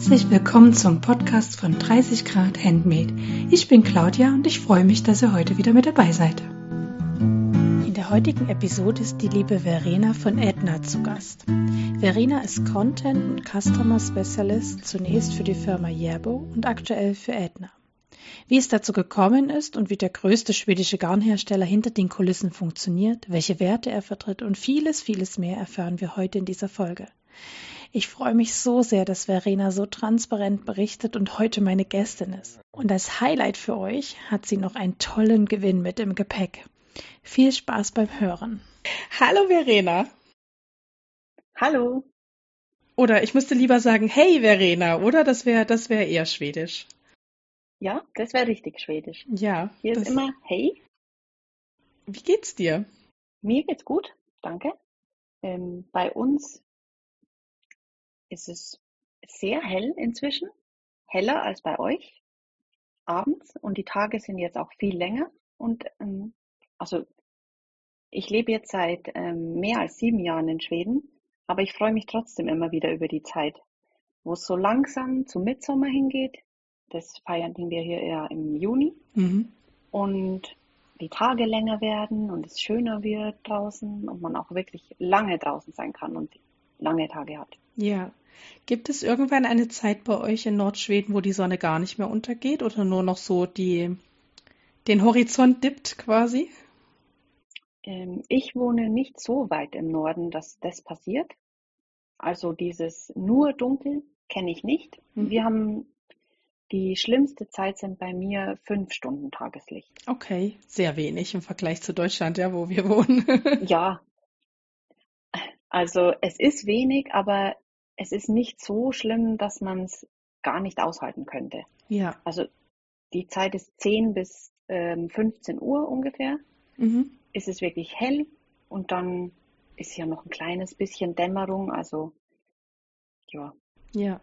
Herzlich willkommen zum Podcast von 30 Grad Handmade. Ich bin Claudia und ich freue mich, dass ihr heute wieder mit dabei seid. In der heutigen Episode ist die liebe Verena von Edna zu Gast. Verena ist Content- und Customer Specialist zunächst für die Firma Järbo und aktuell für Edna. Wie es dazu gekommen ist und wie der größte schwedische Garnhersteller hinter den Kulissen funktioniert, welche Werte er vertritt und vieles mehr erfahren wir heute in dieser Folge. Ich freue mich so sehr, dass Verena so transparent berichtet und heute meine Gästin ist. Und als Highlight für euch hat sie noch einen tollen Gewinn mit im Gepäck. Viel Spaß beim Hören. Hallo Verena. Hallo. Oder ich müsste lieber sagen, hey Verena, oder? Das wäre eher schwedisch. Ja, das wäre richtig schwedisch. Ja. Hier ist immer hey. Wie geht's dir? Mir geht's gut, danke. Bei uns ist es sehr hell inzwischen, heller als bei euch abends, und die Tage sind jetzt auch viel länger. Und also ich lebe jetzt seit mehr als 7 Jahren in Schweden, aber ich freue mich trotzdem immer wieder über die Zeit, wo es so langsam zum Mitsommer hingeht. Das feiern wir hier eher im Juni. Und die Tage länger werden und es schöner wird draußen und man auch wirklich lange draußen sein kann und lange Tage hat. Ja. Gibt es irgendwann eine Zeit bei euch in Nordschweden, wo die Sonne gar nicht mehr untergeht oder nur noch so den Horizont dippt quasi? Ich wohne nicht so weit im Norden, dass das passiert. Also dieses nur dunkel kenne ich nicht. Wir haben die schlimmste Zeit sind bei mir 5 Stunden Tageslicht. Okay, sehr wenig im Vergleich zu Deutschland, ja, wo wir wohnen. Ja, also es ist wenig, aber es ist nicht so schlimm, dass man es gar nicht aushalten könnte. Ja. Also die Zeit ist 10 bis 15 Uhr ungefähr. Ist es wirklich hell und dann ist ja noch ein kleines bisschen Dämmerung, also ja. Ja.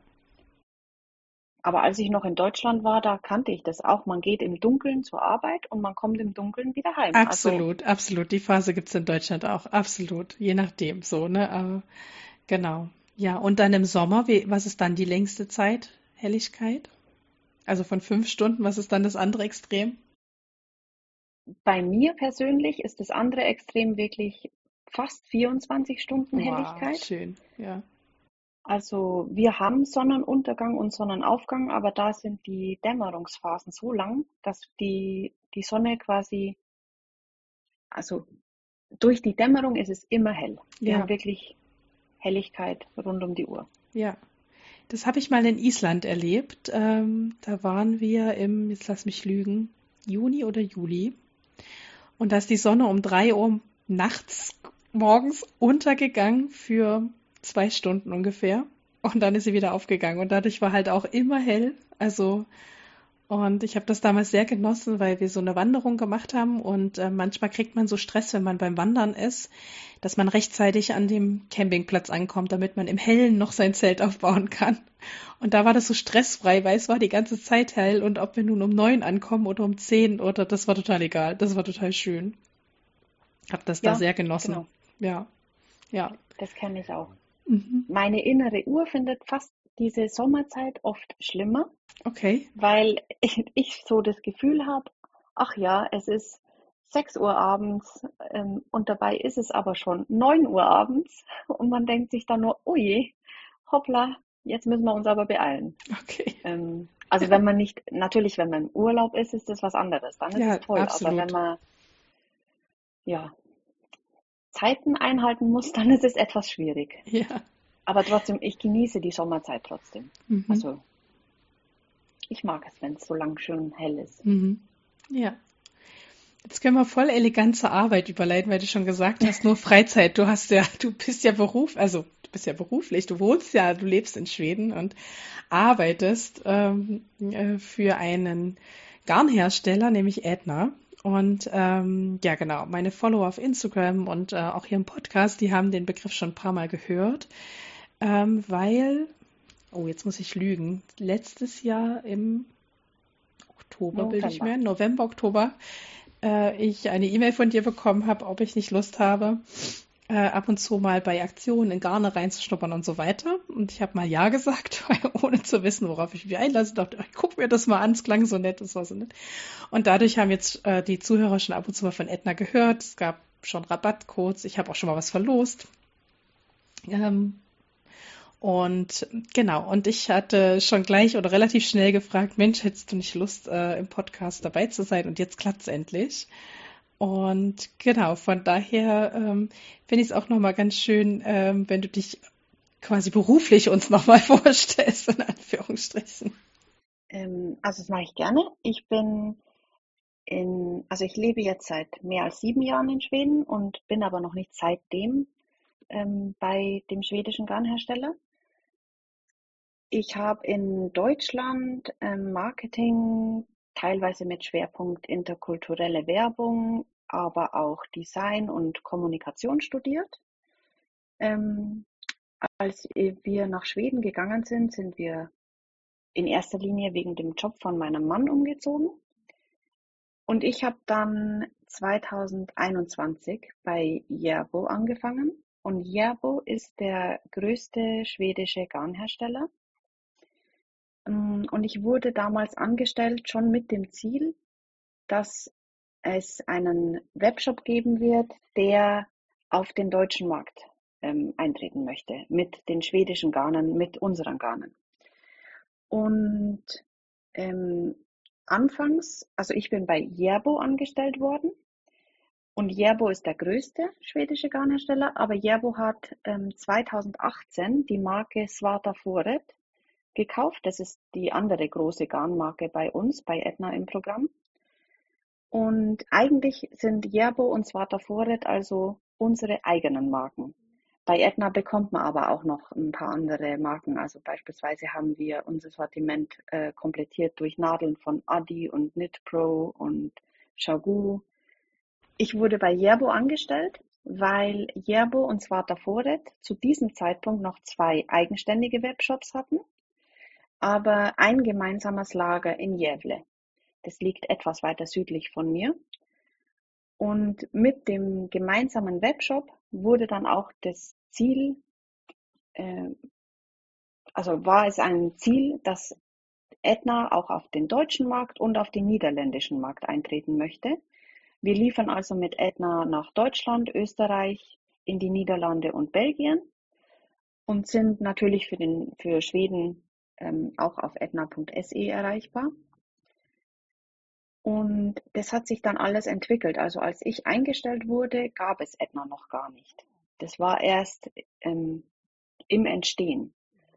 Aber als ich noch in Deutschland war, da kannte ich das auch. Man geht im Dunkeln zur Arbeit und man kommt im Dunkeln wieder heim. Absolut, absolut. Die Phase gibt es in Deutschland auch. Absolut. Je nachdem so, ne? Aber, genau. Ja, und dann im Sommer, was ist dann die längste Zeit? Helligkeit? Also von 5 Stunden, was ist dann das andere Extrem? Bei mir persönlich ist das andere Extrem wirklich fast 24 Stunden Helligkeit. Wow, schön, ja. Also wir haben Sonnenuntergang und Sonnenaufgang, aber da sind die Dämmerungsphasen so lang, dass die Sonne quasi, also durch die Dämmerung ist es immer hell. Wir haben wirklich Helligkeit rund um die Uhr. Ja, das habe ich mal in Island erlebt. Da waren wir jetzt lass mich lügen, Juni oder Juli. Und da ist die Sonne um 3 Uhr morgens untergegangen für 2 Stunden ungefähr. Und dann ist sie wieder aufgegangen. Und dadurch war halt auch immer hell. Und ich habe das damals sehr genossen, weil wir so eine Wanderung gemacht haben. Und manchmal kriegt man so Stress, wenn man beim Wandern ist, dass man rechtzeitig an dem Campingplatz ankommt, damit man im Hellen noch sein Zelt aufbauen kann. Und da war das so stressfrei, weil es war die ganze Zeit hell. Und ob wir nun um 9 ankommen oder um 10 oder das war total egal. Das war total schön. Hab das da sehr genossen. Genau. Ja. Das kenne ich auch. Meine innere Uhr findet fast diese Sommerzeit oft schlimmer. Okay. Weil ich so das Gefühl habe, ach ja, es ist 6 Uhr abends und dabei ist es aber schon 9 Uhr abends und man denkt sich dann nur, oh je, hoppla, jetzt müssen wir uns aber beeilen. Okay. Also wenn man natürlich, wenn man im Urlaub ist, ist das was anderes, dann ist es toll. Absolut. Aber wenn man Zeiten einhalten muss, dann ist es etwas schwierig. Ja. Aber trotzdem, ich genieße die Sommerzeit trotzdem. Also ich mag es, wenn es so lang schön hell ist. Ja. Jetzt können wir voll elegant zur Arbeit überleiten, weil du schon gesagt hast, nur Freizeit. Du bist ja beruflich, du lebst in Schweden und arbeitest für einen Garnhersteller, nämlich Edna. Und ja, genau, meine Follower auf Instagram und auch hier im Podcast, die haben den Begriff schon ein paar Mal gehört, weil, jetzt muss ich lügen, letztes Jahr im November, Oktober, ich eine E-Mail von dir bekommen habe, ob ich nicht Lust habe, ab und zu mal bei Aktionen in Garne reinzuschnuppern und so weiter. Und ich habe mal ja gesagt, ohne zu wissen, worauf ich mich einlasse. Ich dachte, ich guck mir das mal an, es klang so nett, es war so nett. Und dadurch haben jetzt die Zuhörer schon ab und zu mal von Edna gehört. Es gab schon Rabattcodes. Ich habe auch schon mal was verlost. Und genau, und ich hatte schon gleich oder relativ schnell gefragt, Mensch, hättest du nicht Lust, im Podcast dabei zu sein? Und jetzt klappt's endlich. Und genau, von daher finde ich es auch nochmal ganz schön, wenn du dich quasi beruflich uns nochmal vorstellst, in Anführungsstrichen. Also das mache ich gerne. Also ich lebe jetzt seit mehr als 7 Jahren in Schweden und bin aber noch nicht seitdem bei dem schwedischen Garnhersteller. Ich habe in Deutschland Marketing, teilweise mit Schwerpunkt interkulturelle Werbung, aber auch Design und Kommunikation studiert. Als wir nach Schweden gegangen sind, sind wir in erster Linie wegen dem Job von meinem Mann umgezogen. Und ich habe dann 2021 bei Järbo angefangen. Und Järbo ist der größte schwedische Garnhersteller. Und ich wurde damals angestellt schon mit dem Ziel, dass es einen Webshop geben wird, der auf den deutschen Markt eintreten möchte, mit den schwedischen Garnen, mit unseren Garnen. Und anfangs, also ich bin bei Järbo angestellt worden und Järbo ist der größte schwedische Garnhersteller, aber Järbo hat 2018 die Marke Svarta Fåret gekauft. Das ist die andere große Garnmarke bei uns, bei Edna im Programm. Und eigentlich sind Järbo und Svarta Fåret also unsere eigenen Marken. Bei Edna bekommt man aber auch noch ein paar andere Marken. Also beispielsweise haben wir unser Sortiment komplettiert durch Nadeln von Adi und Knit Pro und Chagou. Ich wurde bei Järbo angestellt, weil Järbo und Svarta Fåret zu diesem Zeitpunkt noch 2 eigenständige Webshops hatten, aber ein gemeinsames Lager in Gävle. Das liegt etwas weiter südlich von mir. Und mit dem gemeinsamen Webshop wurde dann auch das Ziel, also war es ein Ziel, dass Edna auch auf den deutschen Markt und auf den niederländischen Markt eintreten möchte. Wir liefern also mit Edna nach Deutschland, Österreich, in die Niederlande und Belgien und sind natürlich für Schweden auch auf edna.se erreichbar. Und das hat sich dann alles entwickelt. Also als ich eingestellt wurde, gab es Edna noch gar nicht. Das war erst im Entstehen.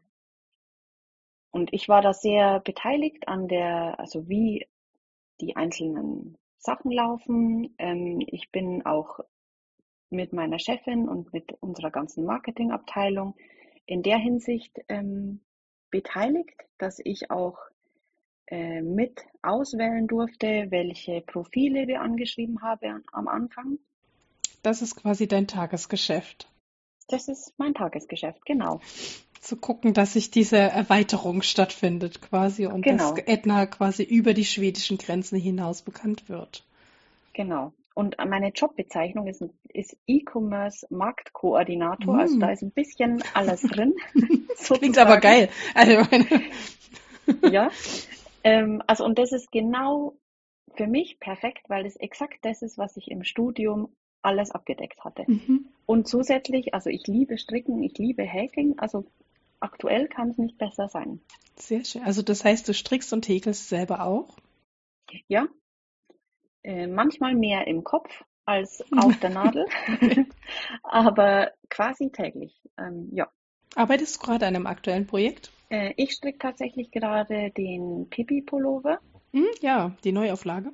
Und ich war da sehr beteiligt an also wie die einzelnen Sachen laufen. Ich bin auch mit meiner Chefin und mit unserer ganzen Marketingabteilung in der Hinsicht beteiligt, dass ich auch mit auswählen durfte, welche Profile wir angeschrieben haben am Anfang. Das ist quasi dein Tagesgeschäft. Das ist mein Tagesgeschäft, genau. Zu gucken, dass sich diese Erweiterung stattfindet quasi und Genau. dass Edna quasi über die schwedischen Grenzen hinaus bekannt wird. Genau. Und meine Jobbezeichnung ist E-Commerce Marktkoordinator. Also da ist ein bisschen alles drin. Klingt aber geil. Also ja. Also und das ist genau für mich perfekt, weil es exakt das ist, was ich im Studium alles abgedeckt hatte. Und zusätzlich, also ich liebe Stricken, ich liebe Häkeln, also aktuell kann es nicht besser sein. Sehr schön. Also das heißt, du strickst und häkelst selber auch? Ja, manchmal mehr im Kopf als auf der Nadel, aber quasi täglich, ja. Arbeitest du gerade an einem aktuellen Projekt? Ich stricke tatsächlich gerade den Pipi-Pullover. Ja, die Neuauflage.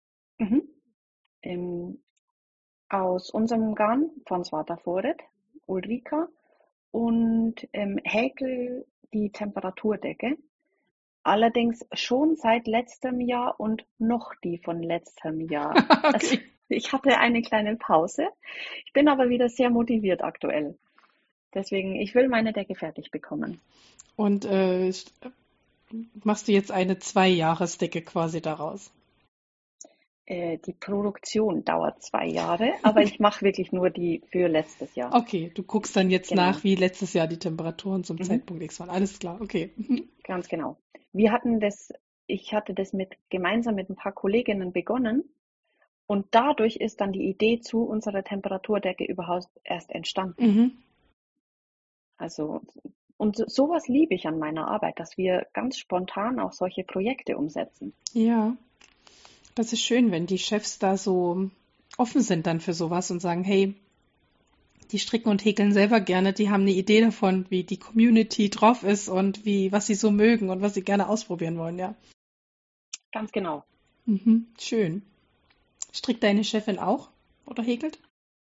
Aus unserem Garn von Svarta Fåret, Ulrika, und häkel die Temperaturdecke. Allerdings schon seit letztem Jahr und noch die von letztem Jahr. Okay. Also ich hatte eine kleine Pause. Ich bin aber wieder sehr motiviert aktuell. Deswegen, ich will meine Decke fertig bekommen. Und machst du jetzt eine 2-Jahresdecke quasi daraus? Die Produktion dauert 2 Jahre, aber ich mache wirklich nur die für letztes Jahr. Okay, du guckst dann jetzt nach, Genau. wie letztes Jahr die Temperaturen zum Mhm. Zeitpunkt X waren. Alles klar, okay. Ganz genau. Wir hatten das, ich hatte das gemeinsam mit ein paar Kolleginnen begonnen und dadurch ist dann die Idee zu unserer Temperaturdecke überhaupt erst entstanden. Mhm. Also, und sowas liebe ich an meiner Arbeit, dass wir ganz spontan auch solche Projekte umsetzen. Ja, das ist schön, wenn die Chefs da so offen sind dann für sowas und sagen, hey, die stricken und häkeln selber gerne, die haben eine Idee davon, wie die Community drauf ist und was sie so mögen und was sie gerne ausprobieren wollen, ja. Ganz genau. Mhm, schön. Strickt deine Chefin auch oder häkelt?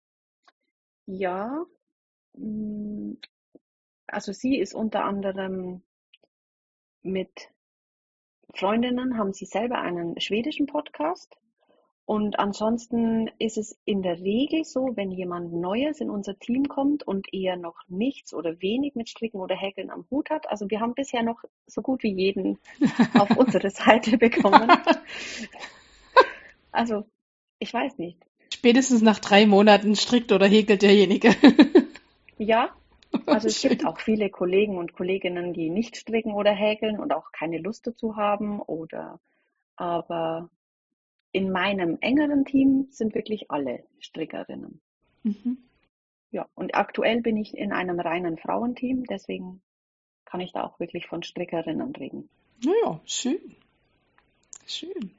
Ja, mm, also sie ist unter anderem mit Freundinnen, haben sie selber einen schwedischen Podcast. Und ansonsten ist es in der Regel so, wenn jemand Neues in unser Team kommt und eher noch nichts oder wenig mit Stricken oder Häkeln am Hut hat. Also wir haben bisher noch so gut wie jeden auf unsere Seite bekommen. Also ich weiß nicht. Spätestens nach 3 Monaten strickt oder häkelt derjenige. Ja, also es gibt Schön. auch viele Kollegen und Kolleginnen, die nicht stricken oder häkeln und auch keine Lust dazu haben aber in meinem engeren Team sind wirklich alle Strickerinnen. Mhm. Ja, und aktuell bin ich in einem reinen Frauenteam, deswegen kann ich da auch wirklich von Strickerinnen reden. Naja, schön, schön.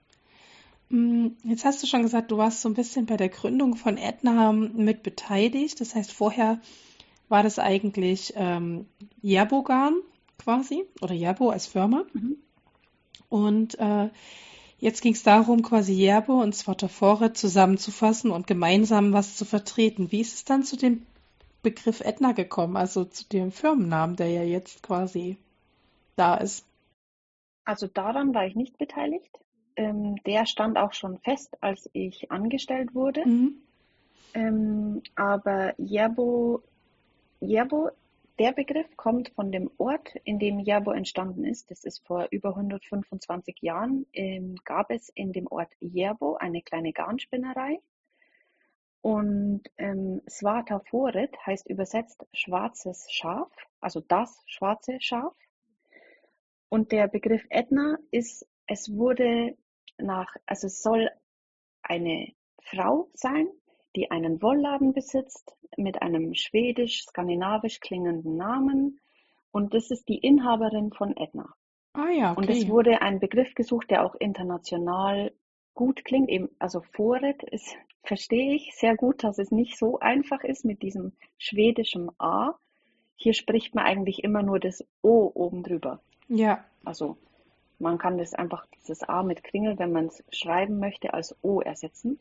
Jetzt hast du schon gesagt, du warst so ein bisschen bei der Gründung von Edna mit beteiligt. Das heißt, vorher war das eigentlich Jerbo-Garn quasi oder Jerbo als Firma. Mhm. Und jetzt ging es darum, quasi Jerbo und Svatafore zusammenzufassen und gemeinsam was zu vertreten. Wie ist es dann zu dem Begriff Edna gekommen, also zu dem Firmennamen, der ja jetzt quasi da ist? Also daran war ich nicht beteiligt. Der stand auch schon fest, als ich angestellt wurde. Mhm. Aber Jerbo, der Begriff kommt von dem Ort, in dem Jerbo entstanden ist. Das ist vor über 125 Jahren, gab es in dem Ort Jerbo eine kleine Garnspinnerei. Und Svataforet heißt übersetzt schwarzes Schaf, also das schwarze Schaf. Und der Begriff Edna also es soll eine Frau sein, die einen Wollladen besitzt mit einem schwedisch-skandinavisch klingenden Namen. Und das ist die Inhaberin von Edna. Ah ja, Und es okay. wurde ein Begriff gesucht, der auch international gut klingt. Eben, also Foret verstehe ich sehr gut, dass es nicht so einfach ist mit diesem schwedischen A. Hier spricht man eigentlich immer nur das O oben drüber. Ja, Also man kann dieses A mit Kringel, wenn man es schreiben möchte, als O ersetzen.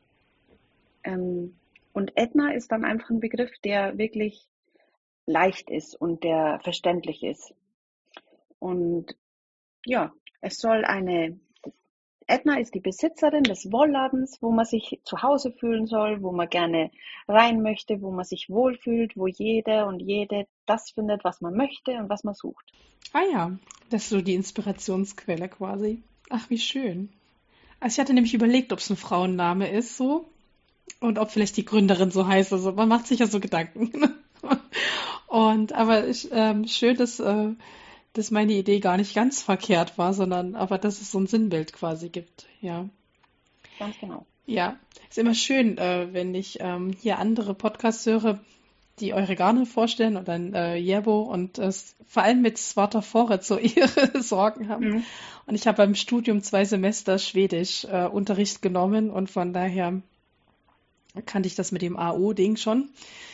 Und Edna ist dann einfach ein Begriff, der wirklich leicht ist und der verständlich ist. Und ja, Edna ist die Besitzerin des Wollladens, wo man sich zu Hause fühlen soll, wo man gerne rein möchte, wo man sich wohlfühlt, wo jeder und jede das findet, was man möchte und was man sucht. ah ja, das ist so die Inspirationsquelle quasi. Ach, wie schön. Also ich hatte nämlich überlegt, ob es ein Frauenname ist, so. Und ob vielleicht die Gründerin so heißt. Also man macht sich ja so Gedanken. Schön, dass meine Idee gar nicht ganz verkehrt war, aber dass es so ein Sinnbild quasi gibt. Ja. Ganz genau. Ja. Ist immer schön, wenn ich hier andere Podcasts höre, die eure Garne vorstellen und dann Jerbo und vor allem mit Svarta Foret so ihre Sorgen haben. Mhm. Und ich habe beim Studium 2 Semester Schwedisch Unterricht genommen und von daher kannte ich das mit dem AO-Ding schon.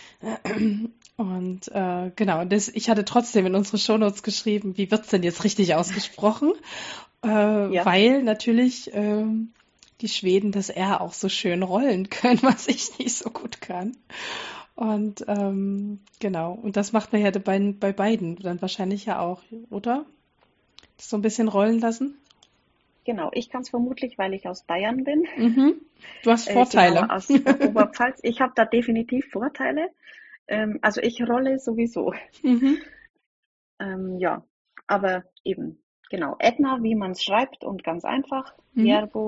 Und genau, ich hatte trotzdem in unsere Shownotes geschrieben, wie wird's denn jetzt richtig ausgesprochen? Ja, Weil natürlich die Schweden das R auch so schön rollen können, was ich nicht so gut kann. Und genau, und das macht man ja bei beiden dann wahrscheinlich ja auch, oder? Das so ein bisschen rollen lassen. genau. Ich kann es vermutlich, weil ich aus Bayern bin, Mhm. Du hast genauer Vorteile. aus der Oberpfalz. Ich habe da definitiv Vorteile. Also ich rolle sowieso. Mhm. Ja, aber eben, genau. Edna, wie man es schreibt und ganz einfach. Mhm. Jerbo.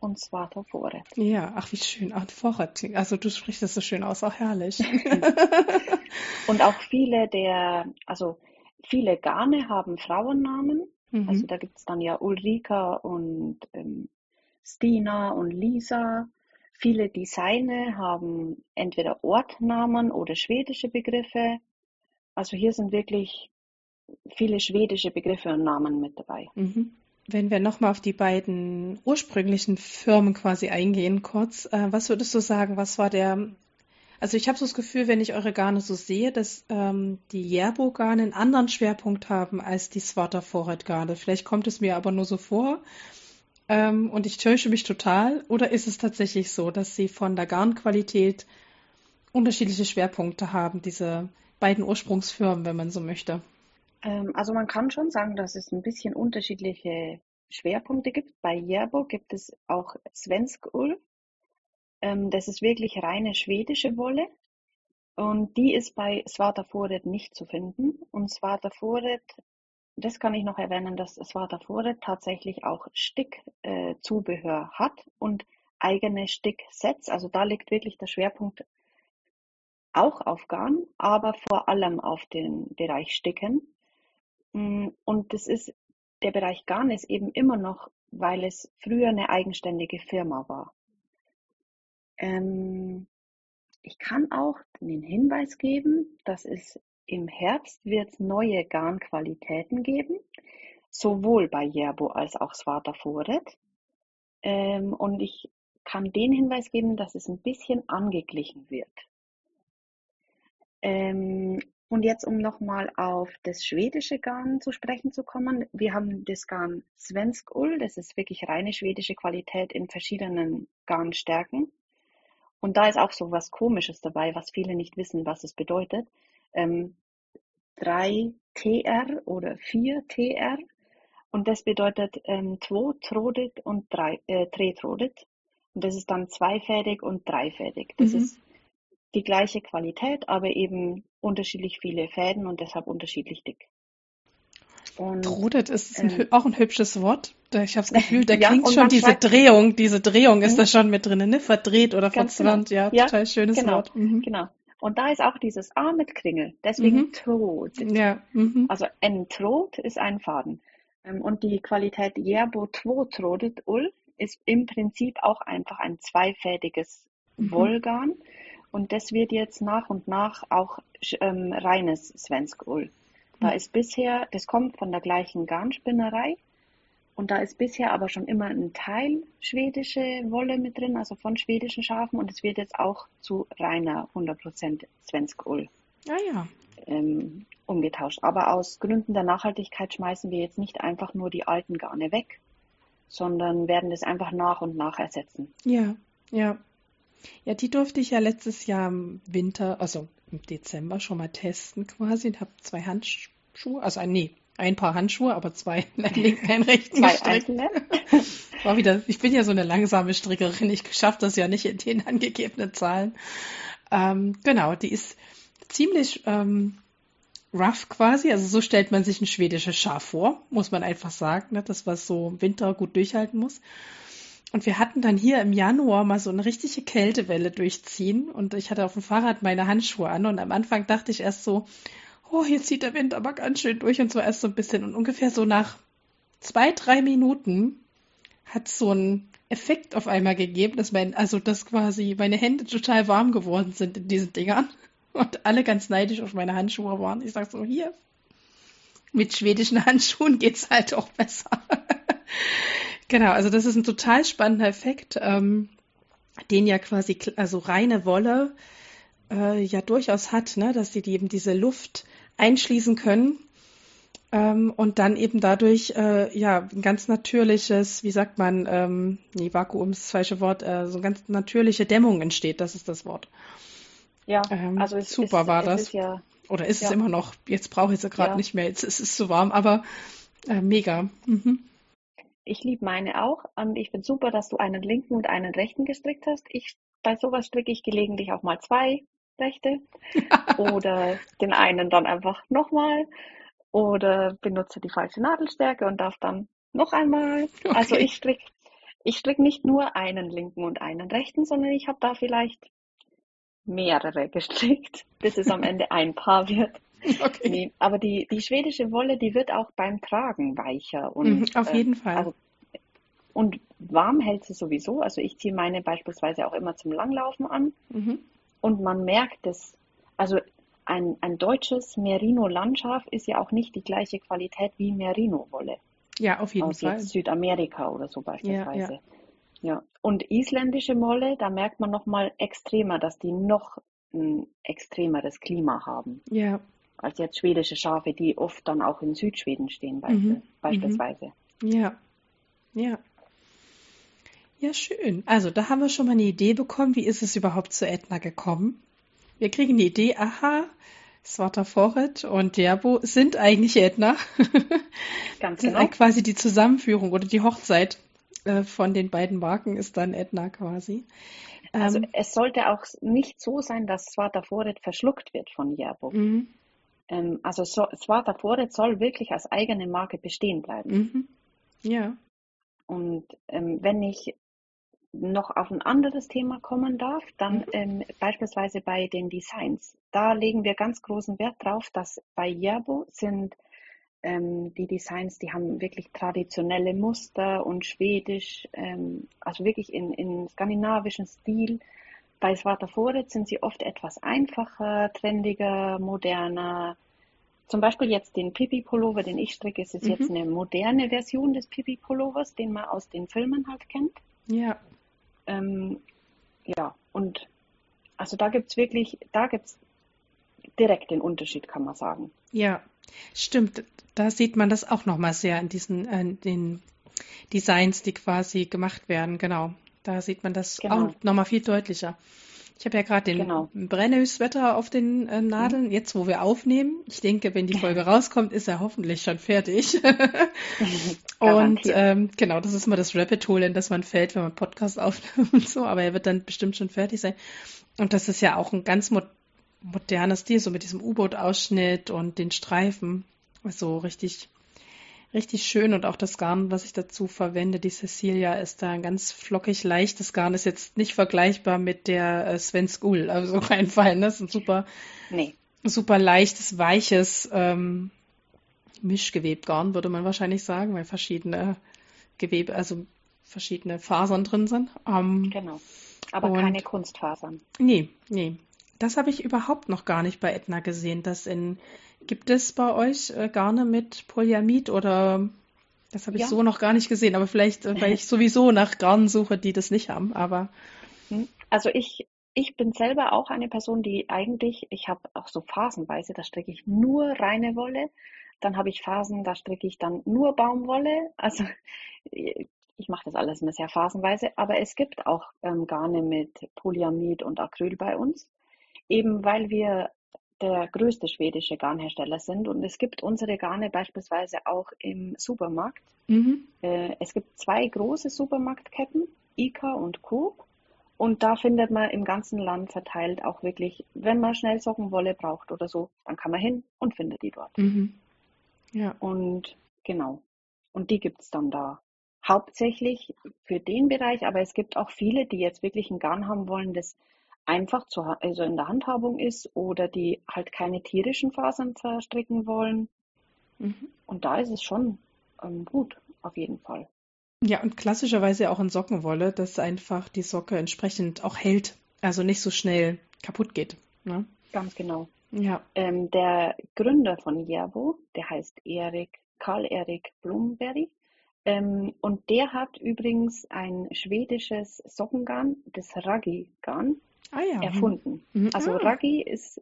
und Svatafore. Ja, ach wie schön. Ach, Vorrat. Also du sprichst das so schön aus, auch herrlich. Und auch also viele Garne haben Frauennamen. Also Mhm. da gibt es dann ja Ulrika und Stina und Lisa. Viele Designer haben entweder Ortnamen oder schwedische Begriffe. Also hier sind wirklich viele schwedische Begriffe und Namen mit dabei. Mhm. Wenn wir nochmal auf die beiden ursprünglichen Firmen quasi eingehen, kurz, was würdest du sagen, was war also ich habe so das Gefühl, wenn ich eure Garne so sehe, dass die Jerbo-Garne einen anderen Schwerpunkt haben als die Svata-Vorrat-Garne. Vielleicht kommt es mir aber nur so vor, und ich täusche mich total. Oder ist es tatsächlich so, dass sie von der Garnqualität unterschiedliche Schwerpunkte haben, diese beiden Ursprungsfirmen, wenn man so möchte? Also man kann schon sagen, dass es ein bisschen unterschiedliche Schwerpunkte gibt. Bei Jerbo gibt es auch Svensk Ull. Das ist wirklich reine schwedische Wolle. Und die ist bei Svataforet nicht zu finden. Und Svataforet, das kann ich noch erwähnen, dass Svataforet tatsächlich auch Stickzubehör hat und eigene Sticksets. Also da liegt wirklich der Schwerpunkt auch auf Garn, aber vor allem auf den Bereich Sticken. Und der Bereich Garn ist eben immer noch, weil es früher eine eigenständige Firma war. Ähm, Ich kann auch den Hinweis geben, dass es im Herbst wird neue Garnqualitäten geben, sowohl bei Jerbo als auch Svataforet. Und ich kann den Hinweis geben, dass es ein bisschen angeglichen wird. Ähm, und jetzt, um nochmal auf das schwedische Garn zu sprechen zu kommen. Wir haben das Garn Svensk Ull, das ist wirklich reine schwedische Qualität in verschiedenen Garnstärken. Und da ist auch so was Komisches dabei, was viele nicht wissen, was es bedeutet. Ähm, 3 TR oder 4 TR. Und das bedeutet 2 Trodit und 3 Trodit. Und das ist dann zweifädig und dreifädig. Das Mhm. ist die gleiche Qualität, aber eben unterschiedlich viele Fäden und deshalb unterschiedlich dick. Und Trudet ist ähm, auch ein hübsches Wort. Ich habe das Gefühl, da ja, klingt und schon man schreibt, Diese Drehung ist da mhm, schon mit drin, ne? Verdreht oder ganz genau. verzwangt. Ja, Ja, total schönes genau, Wort. Mhm. genau. Und da ist auch dieses A mit Kringel, deswegen Mhm. Trodit. Ja, mhm. Also ein Trot ist ein Faden. Und die Qualität Jerbo 2 Trodit Ull ist im Prinzip auch einfach ein zweifädiges Mhm. Wollgarn. Und das wird jetzt nach und nach auch reines Svensk Ull. Das kommt von der gleichen Garnspinnerei. Und da ist bisher aber schon immer ein Teil schwedische Wolle mit drin, also von schwedischen Schafen. Und es wird jetzt auch zu reiner 100% Svensk Ull Ah ja. umgetauscht. Aber aus Gründen der Nachhaltigkeit schmeißen wir jetzt nicht einfach nur die alten Garne weg, sondern werden das einfach nach und nach ersetzen. Ja, ja. Ja, die durfte ich ja letztes Jahr im Winter, also im Dezember schon mal testen quasi und habe zwei Handschuhe, also nee, ein Paar Handschuhe, aber zwei, einen linken, einen rechten Zwei gestrickt. einzelne. War wieder, ich bin ja so eine langsame Strickerin, ich schaffe das ja nicht in den angegebenen Zahlen. Genau, die ist ziemlich rough quasi, also so stellt man sich ein schwedisches Schaf vor, muss man einfach sagen, ne, das was so im Winter gut durchhalten muss. Und wir hatten dann hier im Januar mal so eine richtige Kältewelle durchziehen und ich hatte auf dem Fahrrad meine Handschuhe an und am Anfang dachte ich erst so, oh, hier zieht der Wind aber ganz schön durch und so erst so ein bisschen und ungefähr so nach 2, 3 Minuten hat so einen Effekt auf einmal gegeben, dass quasi meine Hände total warm geworden sind in diesen Dingern und alle ganz neidisch auf meine Handschuhe waren. Ich sag so, hier, mit schwedischen Handschuhen geht's halt auch besser. Genau, also das ist ein total spannender Effekt, den ja quasi, also reine Wolle ja durchaus hat, ne, dass sie eben diese Luft einschließen können. Und dann eben dadurch ja ein ganz natürliches, wie sagt man, nee, Vakuum ist das falsche Wort, so eine ganz natürliche Dämmung entsteht, das ist das Wort. Ja, also Super war es ist das. ja, Oder ist es ja, immer noch? Jetzt brauche ich sie gerade ja. nicht mehr, jetzt ist es zu warm, aber mega. Mhm. Ich liebe meine auch. Und ich finde super, dass du einen linken und einen rechten gestrickt hast. Bei sowas stricke ich gelegentlich auch mal zwei rechte oder den einen dann einfach nochmal oder benutze die falsche Nadelstärke und darf dann noch einmal. Also Okay. Ich stricke nicht nur einen linken und einen rechten, sondern ich habe da vielleicht mehrere gestrickt, bis es am Ende ein Paar wird. Okay. Nee, aber die schwedische Wolle, die wird auch beim Tragen weicher Auf jeden Fall. und warm hält sie sowieso. Also ich ziehe meine beispielsweise auch immer zum Langlaufen an Mhm. und man merkt es. Also ein deutsches Merino-Landschaf ist ja auch nicht die gleiche Qualität wie Merino-Wolle Ja, auf jeden aus Fall. jetzt Südamerika oder so Ja, ja. beispielsweise. Ja, und isländische Wolle, da merkt man nochmal extremer, dass die noch ein extremeres Klima haben Ja. als jetzt schwedische Schafe, die oft dann auch in Südschweden stehen Mhm. Mhm. beispielsweise. Ja. Ja. Ja, schön. Also, da haben wir schon mal eine Idee bekommen, wie ist es überhaupt zu Ätna gekommen? Wir kriegen die Idee, aha, Svartaforet und Järbo sind eigentlich Ätna. Ganz Das ist genau. quasi die Zusammenführung oder die Hochzeit von den beiden Marken ist dann Ätna quasi. Also Ähm, es sollte auch nicht so sein, dass Svart verschluckt wird von Järbo. mhm. Also Svart soll wirklich als eigene Marke bestehen bleiben. Mhm. Ja. Und wenn ich noch auf ein anderes Thema kommen darf, dann Mhm. beispielsweise bei den Designs. Da legen wir ganz großen Wert drauf, dass bei Järbo sind die Designs, die haben wirklich traditionelle Muster und schwedisch, also wirklich in skandinavischen Stil. Bei Svartaforet sind sie oft etwas einfacher, trendiger, moderner. Zum Beispiel jetzt den Pipi-Pullover, den ich stricke, ist es jetzt Mhm. eine moderne Version des Pipi-Pullovers, den man aus den Filmen halt kennt. Ja. Ähm, ja, und also da gibt's direkt den Unterschied, kann man sagen. Ja. Stimmt. Da sieht man das auch nochmal sehr in den Designs, die quasi gemacht werden. Genau. Da sieht man das auch Genau, nochmal viel deutlicher. Ich habe ja gerade den genau. Brennneswetter auf den Mhm. Nadeln, jetzt wo wir aufnehmen. Ich denke, wenn die Folge rauskommt, ist er hoffentlich schon fertig. Und Garantiert. genau, das ist immer das Rabbit Hole, in das man fällt, wenn man Podcast aufnimmt und so, aber er wird dann bestimmt schon fertig sein. Und das ist ja auch ein ganz moderner Stil, so mit diesem U-Boot-Ausschnitt und den Streifen. Also richtig, richtig schön und auch das Garn, was ich dazu verwende, die Cecilia, ist da ein ganz flockig leichtes Garn, ist jetzt nicht vergleichbar mit der Sven School, also kein Fall, ne? Das ist ein super, Nee, super leichtes, weiches Mischgewebgarn, würde man wahrscheinlich sagen, weil verschiedene Gewebe, also verschiedene Fasern drin sind. genau. Aber keine Und Kunstfasern. nee, nee. Das habe ich überhaupt noch gar nicht bei Edna gesehen. Gibt es bei euch Garne mit Polyamid oder das habe ich Ja, so noch gar nicht gesehen, aber vielleicht, weil ich sowieso nach Garnen suche, die das nicht haben, aber also ich bin selber auch eine Person, die eigentlich, ich habe auch so phasenweise, da stricke ich nur reine Wolle. Dann habe ich Phasen, da stricke ich dann nur Baumwolle. Also ich mache das alles immer sehr phasenweise, aber es gibt auch Garne mit Polyamid und Acryl bei uns, eben weil wir der größte schwedische Garnhersteller sind und es gibt unsere Garne beispielsweise auch im Supermarkt. mhm, Es gibt zwei große Supermarktketten, ICA und Coop. Und da findet man im ganzen Land verteilt auch wirklich, wenn man schnell Sockenwolle braucht oder so, dann kann man hin und findet die dort. mhm, ja, Und genau. Und die gibt's dann da. Hauptsächlich für den Bereich, aber es gibt auch viele, die jetzt wirklich ein Garn haben wollen, das einfach also in der Handhabung ist oder die halt keine tierischen Fasern verstricken wollen. mhm. Und da ist es schon gut, auf jeden Fall. Ja, und klassischerweise auch in Sockenwolle, dass einfach die Socke entsprechend auch hält, also nicht so schnell kaputt geht. Ne? Ganz genau. Ja. Der Gründer von Järbo, der heißt Karl-Erik Blomberg. Und der hat übrigens ein schwedisches Sockengarn, das Raggi-Garn, Ah ja. Mhm. erfunden. Mhm. Also Ah. Raggi ist,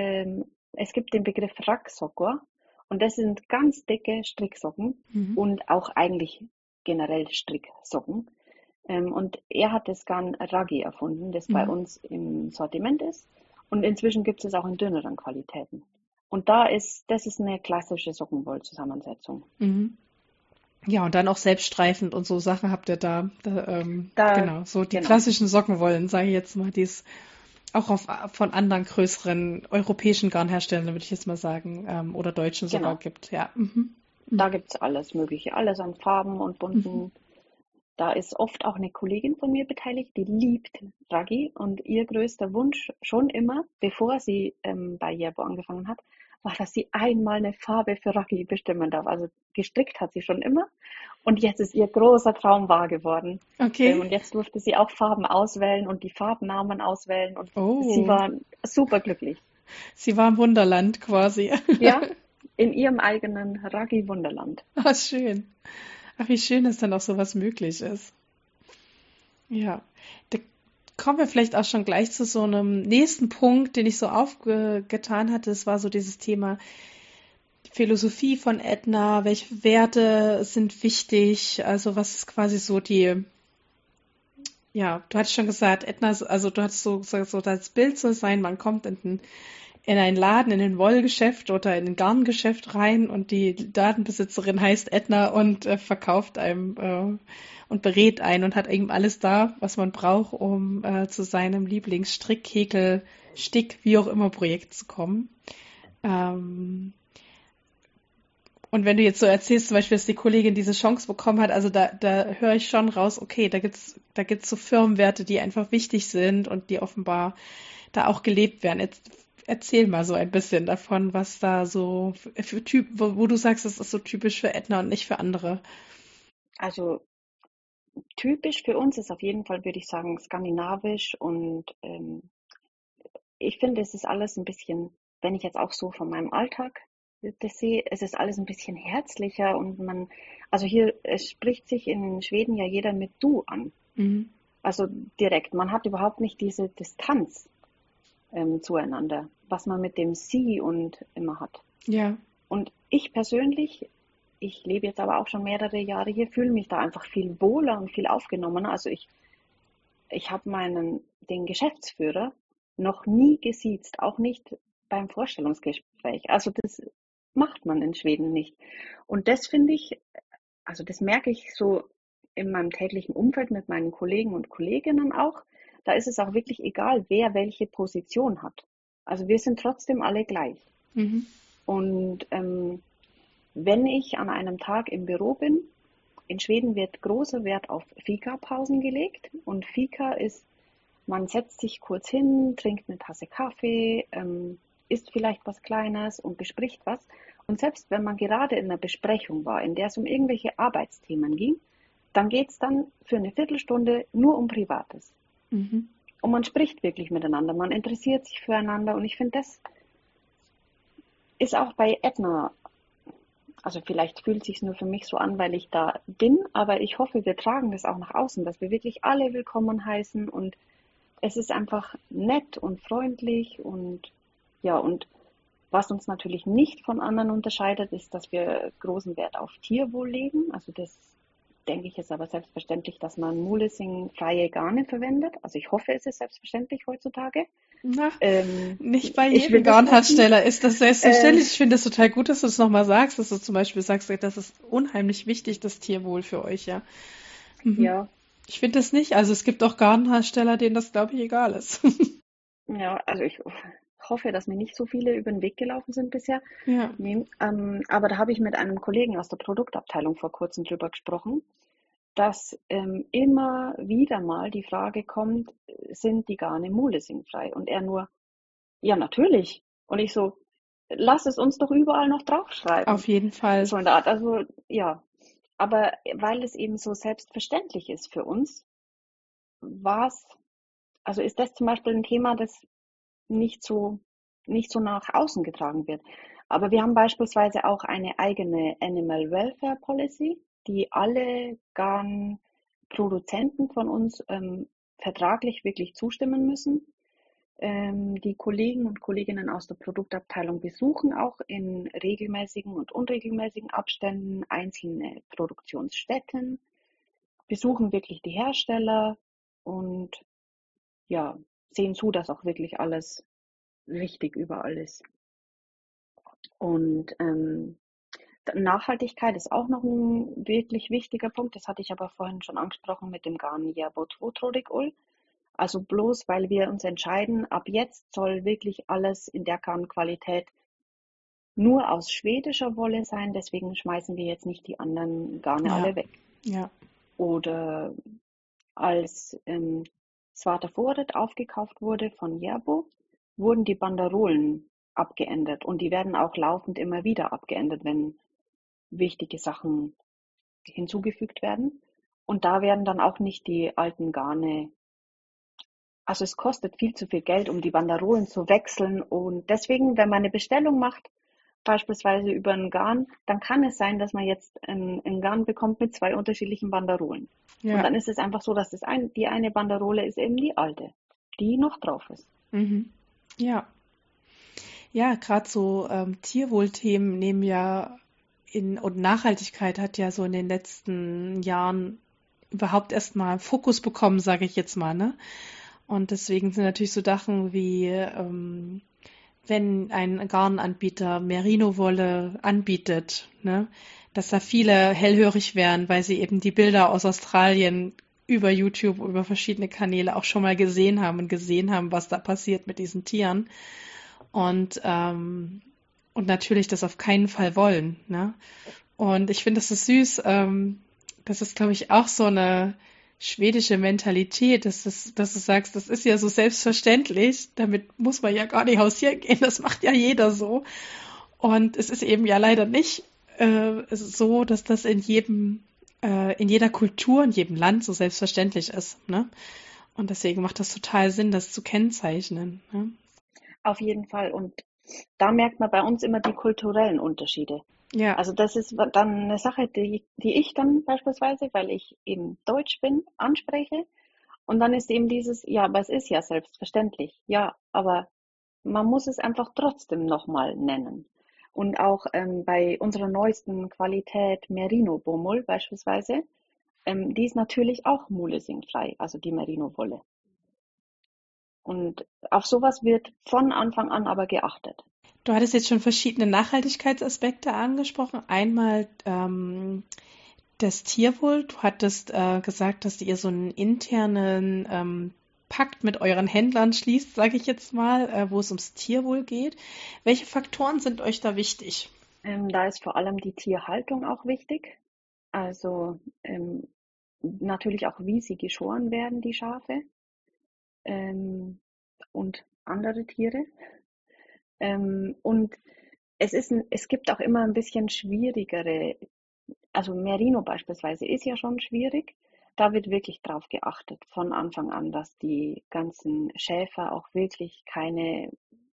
es gibt den Begriff Raggsockor und das sind ganz dicke Stricksocken Mhm. und auch eigentlich generell Stricksocken. Und er hat das Garn Raggi erfunden, das bei Mhm. uns im Sortiment ist. Und inzwischen gibt es auch in dünneren Qualitäten. Und das ist eine klassische Sockenwollzusammensetzung. Mhm. Ja, und dann auch selbststreifend und so Sachen habt ihr Da, genau, so die genau, klassischen Sockenwollen, sage ich jetzt mal, die es auch von anderen größeren europäischen Garnherstellern, würde ich jetzt mal sagen, oder deutschen sogar genau. gibt. Ja. Mhm. Da gibt es alles Mögliche, alles an Farben und Mhm. bunten. Da ist oft auch eine Kollegin von mir beteiligt, die liebt Raggi und ihr größter Wunsch schon immer, bevor sie bei Jerbo angefangen hat, war, dass sie einmal eine Farbe für Raggi bestimmen darf. Also gestrickt hat sie schon immer und jetzt ist ihr großer Traum wahr geworden. Okay. Und jetzt durfte sie auch Farben auswählen und die Farbnamen auswählen und sie Oh, war super glücklich. sie war im Wunderland quasi. Ja, in ihrem eigenen Raggi Wunderland. Ah, schön. Ach, wie schön, dass dann auch sowas möglich ist. Ja. Da kommen wir vielleicht auch schon gleich zu so einem nächsten Punkt, den ich so aufgetan hatte. Das war so dieses Thema Philosophie von Edna. Welche Werte sind wichtig? Also was ist quasi so die, ja, du hattest schon gesagt, Edna, also du hattest so gesagt, so das Bild soll sein, man kommt in einen Laden, in ein Wollgeschäft oder in ein Garngeschäft rein und die Ladenbesitzerin heißt Edna und verkauft einem und berät einen und hat eben alles da, was man braucht, um zu seinem Lieblingsstrick, Häkel, Stick, wie auch immer Projekt zu kommen. Ähm, und wenn du jetzt so erzählst, zum Beispiel, dass die Kollegin diese Chance bekommen hat, also da höre ich schon raus, okay, da gibt's so Firmenwerte, die einfach wichtig sind und die offenbar da auch gelebt werden. Jetzt erzähl mal so ein bisschen davon, was da so für Typ, wo du sagst, das ist so typisch für Edna und nicht für andere. Also typisch für uns ist auf jeden Fall, würde ich sagen, skandinavisch und ich finde, es ist alles ein bisschen, wenn ich jetzt auch so von meinem Alltag das sehe, es ist alles ein bisschen herzlicher und also hier, es spricht sich in Schweden ja jeder mit du an. Mhm. Also direkt. Man hat überhaupt nicht diese Distanz zueinander, was man mit dem sie und immer hat. Ja, Und ich persönlich, ich lebe jetzt aber auch schon mehrere Jahre hier, fühle mich da einfach viel wohler und viel aufgenommener. Also ich habe den Geschäftsführer noch nie gesiezt, auch nicht beim Vorstellungsgespräch. Also das macht man in Schweden nicht. Und das finde ich, also das merke ich so in meinem täglichen Umfeld mit meinen Kollegen und Kolleginnen auch. Da ist es auch wirklich egal, wer welche Position hat. Also wir sind trotzdem alle gleich. mhm. Und wenn ich an einem Tag im Büro bin, in Schweden wird großer Wert auf Fika-Pausen gelegt. Und Fika ist, man setzt sich kurz hin, trinkt eine Tasse Kaffee, isst vielleicht was Kleines und bespricht was. Und selbst wenn man gerade in einer Besprechung war, in der es um irgendwelche Arbeitsthemen ging, dann geht es dann für eine Viertelstunde nur um Privates. Mhm. Und man spricht wirklich miteinander, man interessiert sich füreinander. Und ich finde, das ist auch bei Edna, also vielleicht fühlt es sich nur für mich so an, weil ich da bin, aber ich hoffe, wir tragen das auch nach außen, dass wir wirklich alle willkommen heißen und es ist einfach nett und freundlich und ja, und was uns natürlich nicht von anderen unterscheidet, ist, dass wir großen Wert auf Tierwohl legen. Also das denke ich ist aber selbstverständlich, dass man Mulesing freie Garne verwendet. Also ich hoffe, es ist selbstverständlich heutzutage. Na, Ähm, nicht bei Ich jedem will das hoffen. Garnhersteller ist das Äh, selbstverständlich. Ich finde es total gut, dass du es nochmal sagst, dass du zum Beispiel sagst, das ist unheimlich wichtig, das Tierwohl für euch, ja. Mhm. ja, Ich finde das nicht. Also es gibt auch Garnhersteller, denen das, glaube ich, egal ist. ja, also ich hoffe, dass mir nicht so viele über den Weg gelaufen sind bisher. Ja, Nee, aber da habe ich mit einem Kollegen aus der Produktabteilung vor kurzem drüber gesprochen, dass immer wieder mal die Frage kommt, sind die Garne mulesingfrei? Und er nur, ja, natürlich. Und ich so, lass es uns doch überall noch auf draufschreiben. jeden Fall. So in der Art. Also, ja. Aber weil es eben so selbstverständlich ist für uns, war's, also ist das zum Beispiel ein Thema, das nicht so, nicht so nach außen getragen wird. Aber wir haben beispielsweise auch eine eigene Animal Welfare Policy, die alle Garnproduzenten von uns vertraglich wirklich zustimmen müssen. Die Kollegen und Kolleginnen aus der Produktabteilung besuchen auch in regelmäßigen und unregelmäßigen Abständen einzelne Produktionsstätten, besuchen wirklich die Hersteller und ja, sehen zu, dass auch wirklich alles richtig überall ist. Und Nachhaltigkeit ist auch noch ein wirklich wichtiger Punkt. Das hatte ich aber vorhin schon angesprochen mit dem Garn Järbot Wotrodik Ull. Also bloß weil wir uns entscheiden, ab jetzt soll wirklich alles in der Garnqualität nur aus schwedischer Wolle sein. Deswegen schmeißen wir jetzt nicht die anderen Garne Ja, alle weg. ja. Oder als Svarte Fåret aufgekauft wurde von Järbo, wurden die Banderolen abgeändert und die werden auch laufend immer wieder abgeändert, wenn wichtige Sachen hinzugefügt werden. Und da werden dann auch nicht die alten Garne, also es kostet viel zu viel Geld, um die Banderolen zu wechseln. Und deswegen, wenn man eine Bestellung macht, beispielsweise über einen Garn, dann kann es sein, dass man jetzt ein Garn bekommt mit zwei unterschiedlichen Banderolen. Und Ja. dann ist es einfach so, dass die eine Banderole ist eben die alte, die noch drauf ist. Mhm. Ja. Ja, gerade so Tierwohlthemen nehmen ja und Nachhaltigkeit hat ja so in den letzten Jahren überhaupt erstmal Fokus bekommen, sage ich jetzt mal, ne? Und deswegen sind natürlich so Sachen wie, wenn ein Garnanbieter Merino-Wolle anbietet, ne, dass da viele hellhörig wären, weil sie eben die Bilder aus Australien über YouTube, über verschiedene Kanäle auch schon mal gesehen haben und gesehen haben, was da passiert mit diesen Tieren. Und, und natürlich das auf keinen Fall wollen. Ne? Und ich finde, das ist süß. Das ist, glaube ich, auch so eine schwedische Mentalität, dass du sagst, das ist ja so selbstverständlich. Damit muss man ja gar nicht hausieren gehen. Das macht ja jeder so. Und es ist eben ja leider nicht es ist so, dass das in jeder Kultur, in jedem Land so selbstverständlich ist. Ne? Und deswegen macht das total Sinn, das zu kennzeichnen. Ne? Auf jeden Fall. Und da merkt man bei uns immer die kulturellen Unterschiede. Ja. Also das ist dann eine Sache, die ich dann beispielsweise, weil ich eben Deutsch bin, anspreche. Und dann ist eben dieses, ja, aber es ist ja selbstverständlich. Ja, aber man muss es einfach trotzdem nochmal nennen. Und auch bei unserer neuesten Qualität Merino-Bomull beispielsweise, die ist natürlich auch mulesingfrei, also die Merino-Wolle. Und auf sowas wird von Anfang an aber geachtet. Du hattest jetzt schon verschiedene Nachhaltigkeitsaspekte angesprochen. Einmal das Tierwohl. Du hattest gesagt, dass ihr so einen internen Pakt mit euren Händlern schließt, sage ich jetzt mal, wo es ums Tierwohl geht. Welche Faktoren sind euch da wichtig? Da ist vor allem die Tierhaltung auch wichtig. Also natürlich auch, wie sie geschoren werden, die Schafe ähm, und andere Tiere. Und es gibt auch immer ein bisschen schwierigere, also Merino beispielsweise ist ja schon schwierig. Da wird wirklich drauf geachtet von Anfang an, dass die ganzen Schäfer auch wirklich keine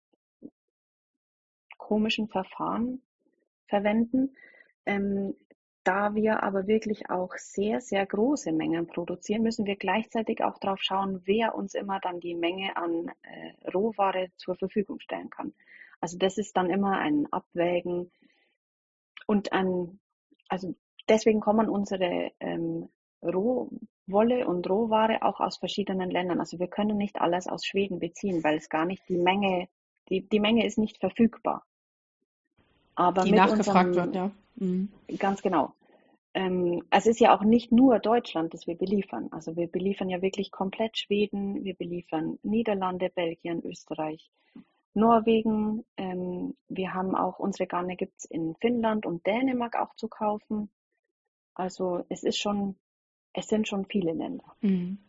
komischen Verfahren verwenden. Ähm, Da wir aber wirklich auch sehr, sehr große Mengen produzieren, müssen wir gleichzeitig auch darauf schauen, wer uns immer dann die Menge an Rohware zur Verfügung stellen kann. Also das ist dann immer ein Abwägen und also deswegen kommen unsere Rohwolle und Rohware auch aus verschiedenen Ländern. Also wir können nicht alles aus Schweden beziehen, weil es gar nicht die Menge ist nicht verfügbar. Aber Die mit nachgefragt wird, unserem, ja. Mhm. ganz genau. Es ist ja auch nicht nur Deutschland, das wir beliefern. Also wir beliefern ja wirklich komplett Schweden, wir beliefern Niederlande, Belgien, Österreich, Norwegen. Wir haben auch unsere Garne gibt's in Finnland und Dänemark auch zu kaufen. Also es sind schon viele Länder. Mhm.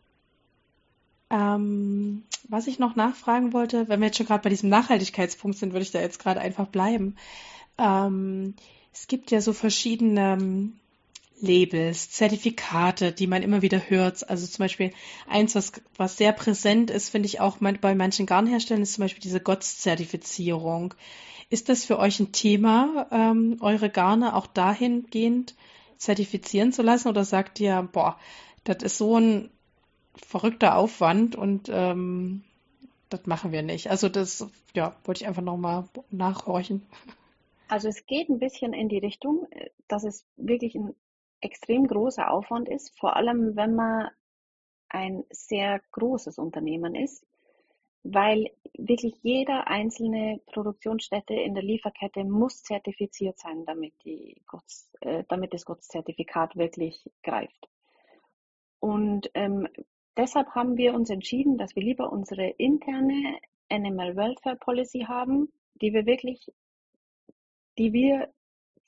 Was ich noch nachfragen wollte, wenn wir jetzt schon gerade bei diesem Nachhaltigkeitspunkt sind, würde ich da jetzt gerade einfach bleiben. Ähm, Es gibt ja so verschiedene Labels, Zertifikate, die man immer wieder hört. Also zum Beispiel eins, was sehr präsent ist, finde ich auch bei manchen Garnherstellern, ist zum Beispiel diese GOTS-Zertifizierung. Ist das für euch ein Thema, eure Garne auch dahingehend zertifizieren zu lassen? Oder sagt ihr, boah, das ist so ein verrückter Aufwand und das machen wir nicht. Also das, ja, wollte ich einfach nochmal nachhorchen. Also es geht ein bisschen in die Richtung, dass es wirklich ein extrem großer Aufwand ist, vor allem wenn man ein sehr großes Unternehmen ist, weil wirklich jede einzelne Produktionsstätte in der Lieferkette muss zertifiziert sein, damit das GOTS-Zertifikat wirklich greift. Und deshalb haben wir uns entschieden, dass wir lieber unsere interne Animal Welfare Policy haben, die wir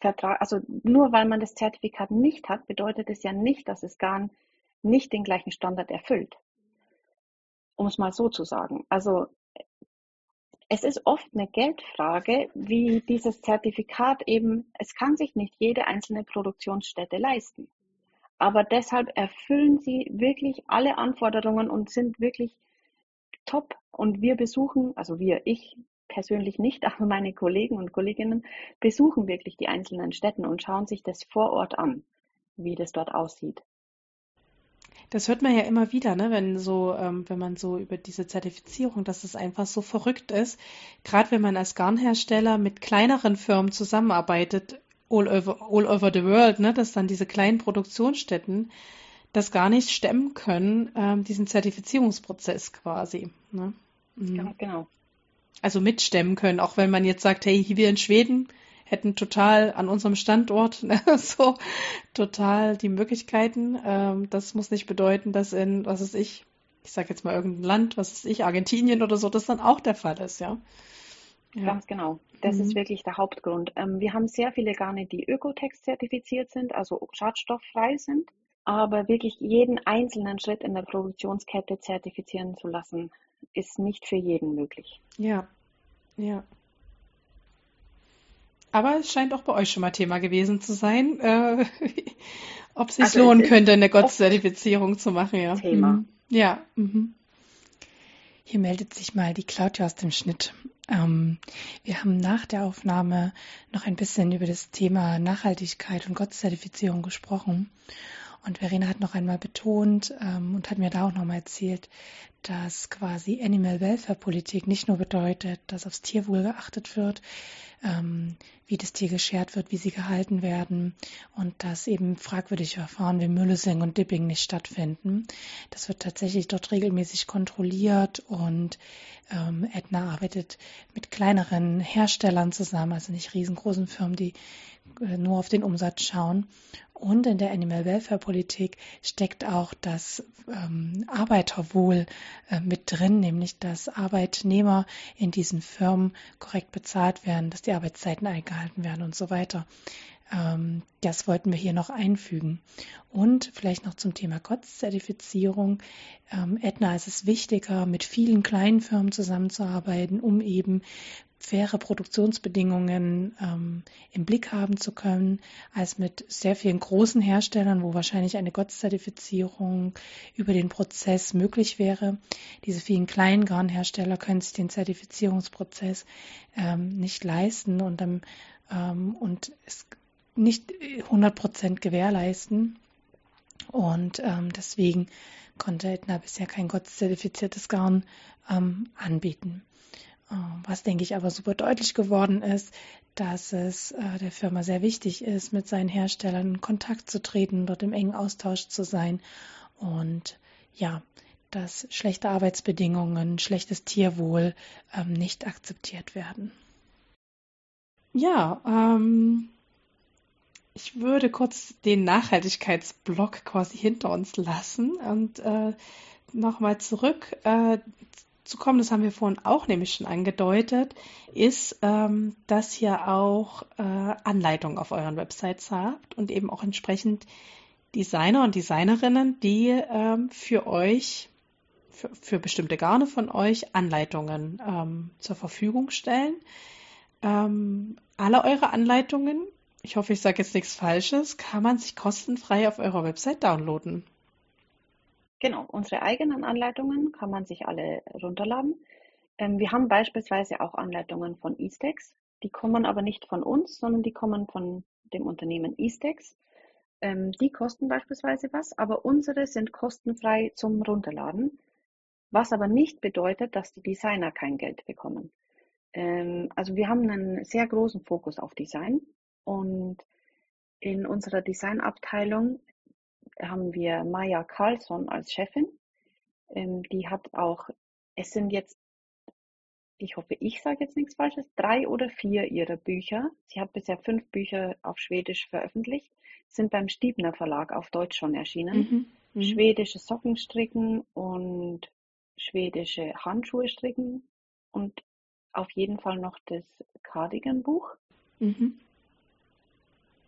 Vertrag, also nur weil man das Zertifikat nicht hat, bedeutet es ja nicht, dass es gar nicht den gleichen Standard erfüllt, um es mal so zu sagen. Also es ist oft eine Geldfrage, wie dieses Zertifikat eben, es kann sich nicht jede einzelne Produktionsstätte leisten. Aber deshalb erfüllen sie wirklich alle Anforderungen und sind wirklich top. Und wir besuchen, also ich persönlich nicht, aber meine Kollegen und Kolleginnen besuchen wirklich die einzelnen Städten und schauen sich das vor Ort an, wie das dort aussieht. Das hört man ja immer wieder, ne, wenn man so über diese Zertifizierung, dass es einfach so verrückt ist. Gerade wenn man als Garnhersteller mit kleineren Firmen zusammenarbeitet, all over the world, ne, dass dann diese kleinen Produktionsstätten das gar nicht stemmen können, diesen Zertifizierungsprozess quasi, ne? Mhm. Ganz genau. Also mitstemmen können, auch wenn man jetzt sagt, hey, wir in Schweden hätten total an unserem Standort ne, so total die Möglichkeiten. Das muss nicht bedeuten, dass in, was weiß ich sage jetzt mal irgendein Land, was weiß ich, Argentinien oder so, das dann auch der Fall ist, ja. Ja. Ganz genau. Das ist Mhm. wirklich der Hauptgrund. Wir haben sehr viele Garne, die Ökotex zertifiziert sind, also schadstofffrei sind. Aber wirklich jeden einzelnen Schritt in der Produktionskette zertifizieren zu lassen, ist nicht für jeden möglich. Ja, ja. Aber es scheint auch bei euch schon mal Thema gewesen zu sein, ob es sich Also es lohnen ist könnte, eine oft Gott-Zertifizierung zu machen, ja. Thema. Mhm. Ja. Mhm. Hier meldet sich mal die Claudia aus dem Schnitt. Wir haben nach der Aufnahme noch ein bisschen über das Thema Nachhaltigkeit und Gott-Zertifizierung gesprochen. Und Verena hat noch einmal betont und hat mir da auch nochmal erzählt, dass quasi Animal Welfare Politik nicht nur bedeutet, dass aufs Tierwohl geachtet wird, wie das Tier geschert wird, wie sie gehalten werden und dass eben fragwürdige Verfahren wie Müllesing und Dipping nicht stattfinden. Das wird tatsächlich dort regelmäßig kontrolliert und Aetna arbeitet mit kleineren Herstellern zusammen, also nicht riesengroßen Firmen, die nur auf den Umsatz schauen. Und in der Animal Welfare Politik steckt auch das Arbeiterwohl mit drin, nämlich dass Arbeitnehmer in diesen Firmen korrekt bezahlt werden, dass die Arbeitszeiten eingehalten werden und so weiter. Das wollten wir hier noch einfügen. Und vielleicht noch zum Thema COTS-Zertifizierung. Aetna ist es wichtiger, mit vielen kleinen Firmen zusammenzuarbeiten, um eben faire Produktionsbedingungen im Blick haben zu können, als mit sehr vielen großen Herstellern, wo wahrscheinlich eine GOTS-Zertifizierung über den Prozess möglich wäre. Diese vielen kleinen Garnhersteller können sich den Zertifizierungsprozess nicht leisten und es nicht 100% gewährleisten. Und deswegen konnte Aetna bisher kein GOTS-zertifiziertes Garn anbieten. Was, denke ich, aber super deutlich geworden ist, dass es der Firma sehr wichtig ist, mit seinen Herstellern in Kontakt zu treten, dort im engen Austausch zu sein und ja, dass schlechte Arbeitsbedingungen, schlechtes Tierwohl nicht akzeptiert werden. Ja, ich würde kurz den Nachhaltigkeitsblock quasi hinter uns lassen und nochmal zurück zu kommen, das haben wir vorhin auch nämlich schon angedeutet, ist, dass ihr auch Anleitungen auf euren Websites habt und eben auch entsprechend Designer und Designerinnen, die für euch, für bestimmte Garne von euch Anleitungen zur Verfügung stellen. Alle eure Anleitungen, ich hoffe, ich sage jetzt nichts Falsches, kann man sich kostenfrei auf eurer Website downloaden. Genau, unsere eigenen Anleitungen kann man sich alle runterladen. Wir haben beispielsweise auch Anleitungen von Eastex. Die kommen aber nicht von uns, sondern die kommen von dem Unternehmen Eastex. Die kosten beispielsweise was, aber unsere sind kostenfrei zum Runterladen, was aber nicht bedeutet, dass die Designer kein Geld bekommen. Also wir haben einen sehr großen Fokus auf Design und in unserer Designabteilung haben wir Maja Karlsson als Chefin. Die hat auch, es sind jetzt, ich hoffe, ich sage jetzt nichts Falsches, 3 oder 4 ihrer Bücher. Sie hat bisher 5 Bücher auf Schwedisch veröffentlicht, sind beim Stiebner Verlag auf Deutsch schon erschienen. Mhm, mhm, Schwedische Socken stricken und schwedische Handschuhe stricken und auf jeden Fall noch das Cardigan-Buch. mhm.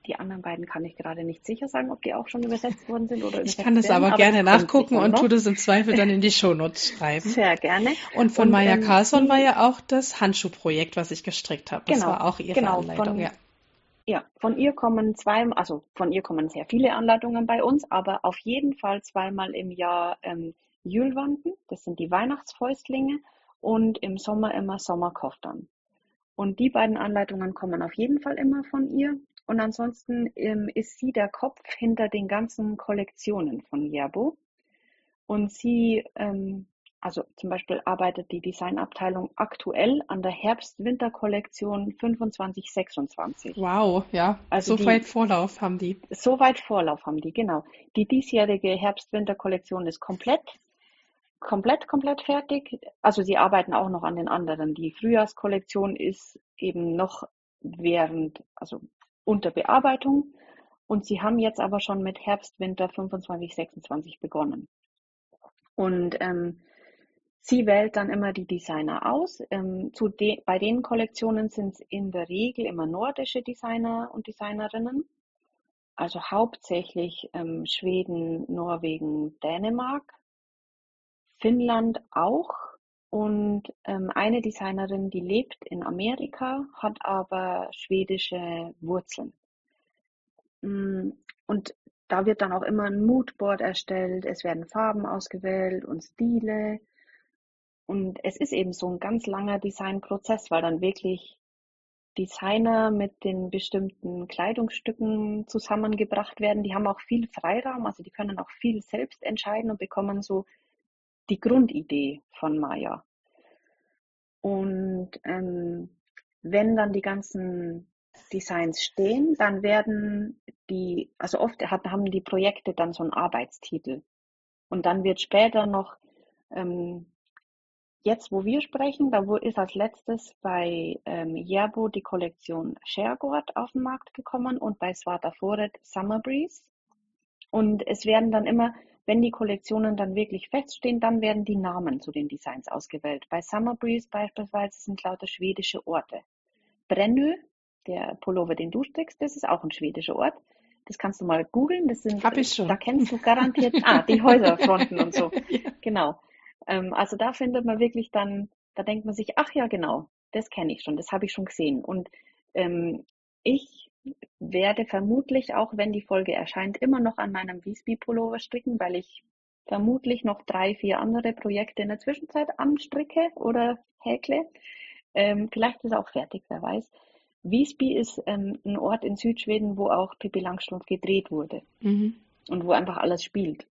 Die anderen beiden kann ich gerade nicht sicher sagen, ob die auch schon übersetzt worden sind oder Ich kann übersetzt das werden, aber aber gerne das kommt nachgucken sicher und tue noch. das im Zweifel dann in die Shownotes schreiben. Sehr gerne. Und von Und Maya Carlson war sie, ja auch das Handschuhprojekt, was ich gestrickt habe. Das genau, war auch ihre genau, Anleitung, ja. von ihr kommen von ihr kommen sehr viele Anleitungen bei uns, aber auf jeden Fall zweimal im Jahr Jülwanden, das sind die Weihnachtsfäustlinge, und im Sommer immer Sommerkoftan. Und die beiden Anleitungen kommen auf jeden Fall immer von ihr. Und ansonsten ist sie der Kopf hinter den ganzen Kollektionen von Jerbo. Und sie, also zum Beispiel arbeitet die Designabteilung aktuell an der Herbst-Winter-Kollektion 25/26. Wow, ja, Also so weit Vorlauf haben die. so weit Vorlauf haben die, genau. Die diesjährige Herbst-Winter-Kollektion ist komplett fertig. Also sie arbeiten auch noch an den anderen. Die Frühjahrskollektion ist eben noch also unter Bearbeitung. Und sie haben jetzt aber schon mit Herbst-Winter 25/26 begonnen. Und sie wählt dann immer die Designer aus. Bei den Kollektionen sind es in der Regel immer nordische Designer und Designerinnen. Also hauptsächlich Schweden, Norwegen, Dänemark, Finnland auch. Und eine Designerin, die lebt in Amerika, hat aber schwedische Wurzeln. Und da wird dann auch immer ein Moodboard erstellt, es werden Farben ausgewählt und Stile. Und es ist eben so ein ganz langer Designprozess, weil dann wirklich Designer mit den bestimmten Kleidungsstücken zusammengebracht werden. Die haben auch viel Freiraum, also die können auch viel selbst entscheiden und bekommen so die Grundidee von Maya. Und wenn dann die ganzen Designs stehen, dann werden also oft haben die Projekte dann so einen Arbeitstitel. Und dann wird später noch, jetzt wo wir sprechen, da ist als letztes bei Jerbo die Kollektion Shergård auf den Markt gekommen und bei Svartaforet Summer Breeze. Und es werden dann immer, wenn die Kollektionen dann wirklich feststehen, dann werden die Namen zu den Designs ausgewählt. Bei Summer Breeze beispielsweise sind lauter schwedische Orte. Brennö, der Pullover, den du strickst, das ist auch ein schwedischer Ort. Das kannst du mal googeln. Hab ich schon. Da kennst du garantiert, die Häuserfronten und so. Ja. Genau. Also da findet man wirklich dann, da denkt man sich, ach ja, genau, das kenne ich schon, das habe ich schon gesehen. Und ich werde vermutlich, auch wenn die Folge erscheint, immer noch an meinem Wiesby-Pullover stricken, weil ich vermutlich noch 3, 4 andere Projekte in der Zwischenzeit anstricke oder häkle. Vielleicht ist er auch fertig, wer weiß. Visby ist ein Ort in Südschweden, wo auch Pippi Langstrumpf gedreht wurde und wo einfach alles spielt.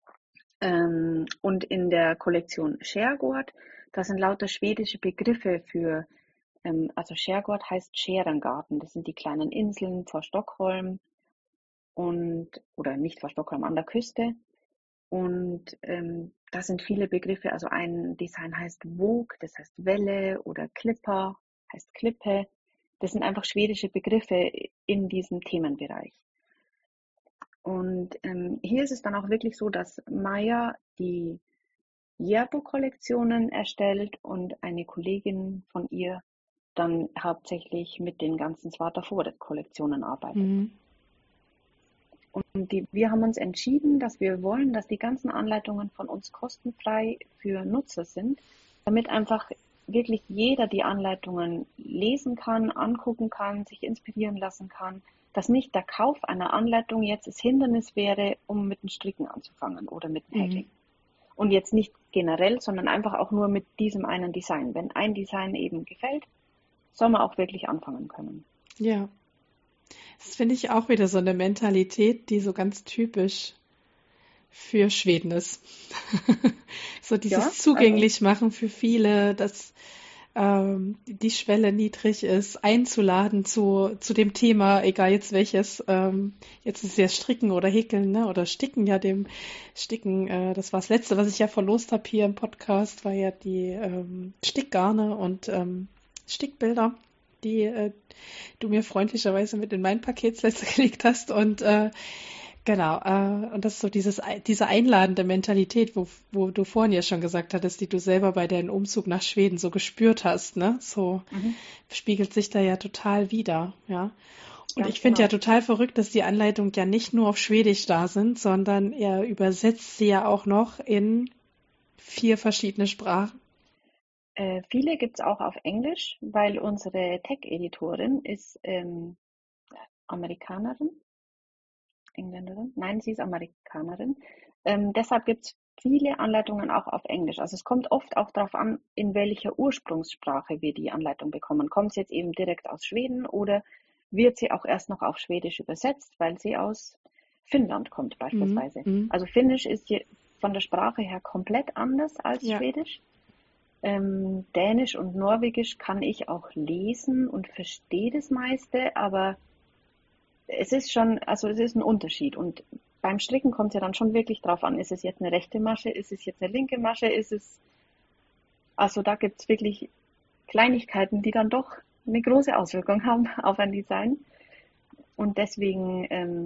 Und in der Kollektion Shergård, da sind lauter schwedische Begriffe für, also Shergård heißt Scherengarten, das sind die kleinen Inseln vor Stockholm oder nicht vor Stockholm, an der Küste. Und da sind viele Begriffe, also ein Design heißt Våg, das heißt Welle, oder Klippa heißt Klippe. Das sind einfach schwedische Begriffe in diesem Themenbereich. Und hier ist es dann auch wirklich so, dass Maya die Jerbo-Kollektionen erstellt und eine Kollegin von ihr dann hauptsächlich mit den ganzen Svartaforet-Kollektionen arbeitet. Und wir haben uns entschieden, dass wir wollen, dass die ganzen Anleitungen von uns kostenfrei für Nutzer sind, damit einfach wirklich jeder die Anleitungen lesen kann, angucken kann, sich inspirieren lassen kann, dass nicht der Kauf einer Anleitung jetzt das Hindernis wäre, um mit dem Stricken anzufangen oder mit dem Häkeln. Und jetzt nicht generell, sondern einfach auch nur mit diesem einen Design. Wenn ein Design eben gefällt, soll man auch wirklich anfangen können. Ja, das finde ich auch wieder so eine Mentalität, die so ganz typisch für Schweden ist. So dieses zugänglich machen für viele, dass die Schwelle niedrig ist, einzuladen zu dem Thema, egal jetzt welches. Jetzt ist es ja Stricken oder Häkeln, ne? Oder Sticken, ja, dem Sticken, das war das Letzte, was ich ja verlost habe hier im Podcast, war ja die Stickgarne und Stickbilder, die du mir freundlicherweise mit in mein Paketsletzte gelegt hast. Und genau, und das ist so diese einladende Mentalität, wo du vorhin ja schon gesagt hattest, die du selber bei deinem Umzug nach Schweden so gespürt hast, ne? So spiegelt sich da ja total wider, ja. Und ganz ich finde ja genau. total verrückt, dass die Anleitungen ja nicht nur auf Schwedisch da sind, sondern er übersetzt sie ja auch noch in 4 verschiedene Sprachen. Viele gibt's auch auf Englisch, weil unsere Tech-Editorin ist Amerikanerin, Engländerin? Nein, sie ist Amerikanerin. Deshalb gibt's viele Anleitungen auch auf Englisch. Also es kommt oft auch darauf an, in welcher Ursprungssprache wir die Anleitung bekommen. Kommt sie jetzt eben direkt aus Schweden oder wird sie auch erst noch auf Schwedisch übersetzt, weil sie aus Finnland kommt Mhm. beispielsweise. Mhm. Also Finnisch ist hier von der Sprache her komplett anders als Ja, Schwedisch. Dänisch und Norwegisch kann ich auch lesen und verstehe das meiste, aber es ist schon, also es ist ein Unterschied. Und beim Stricken kommt es ja dann schon wirklich drauf an, ist es jetzt eine rechte Masche, ist es jetzt eine linke Masche, also da gibt es wirklich Kleinigkeiten, die dann doch eine große Auswirkung haben auf ein Design. Und deswegen,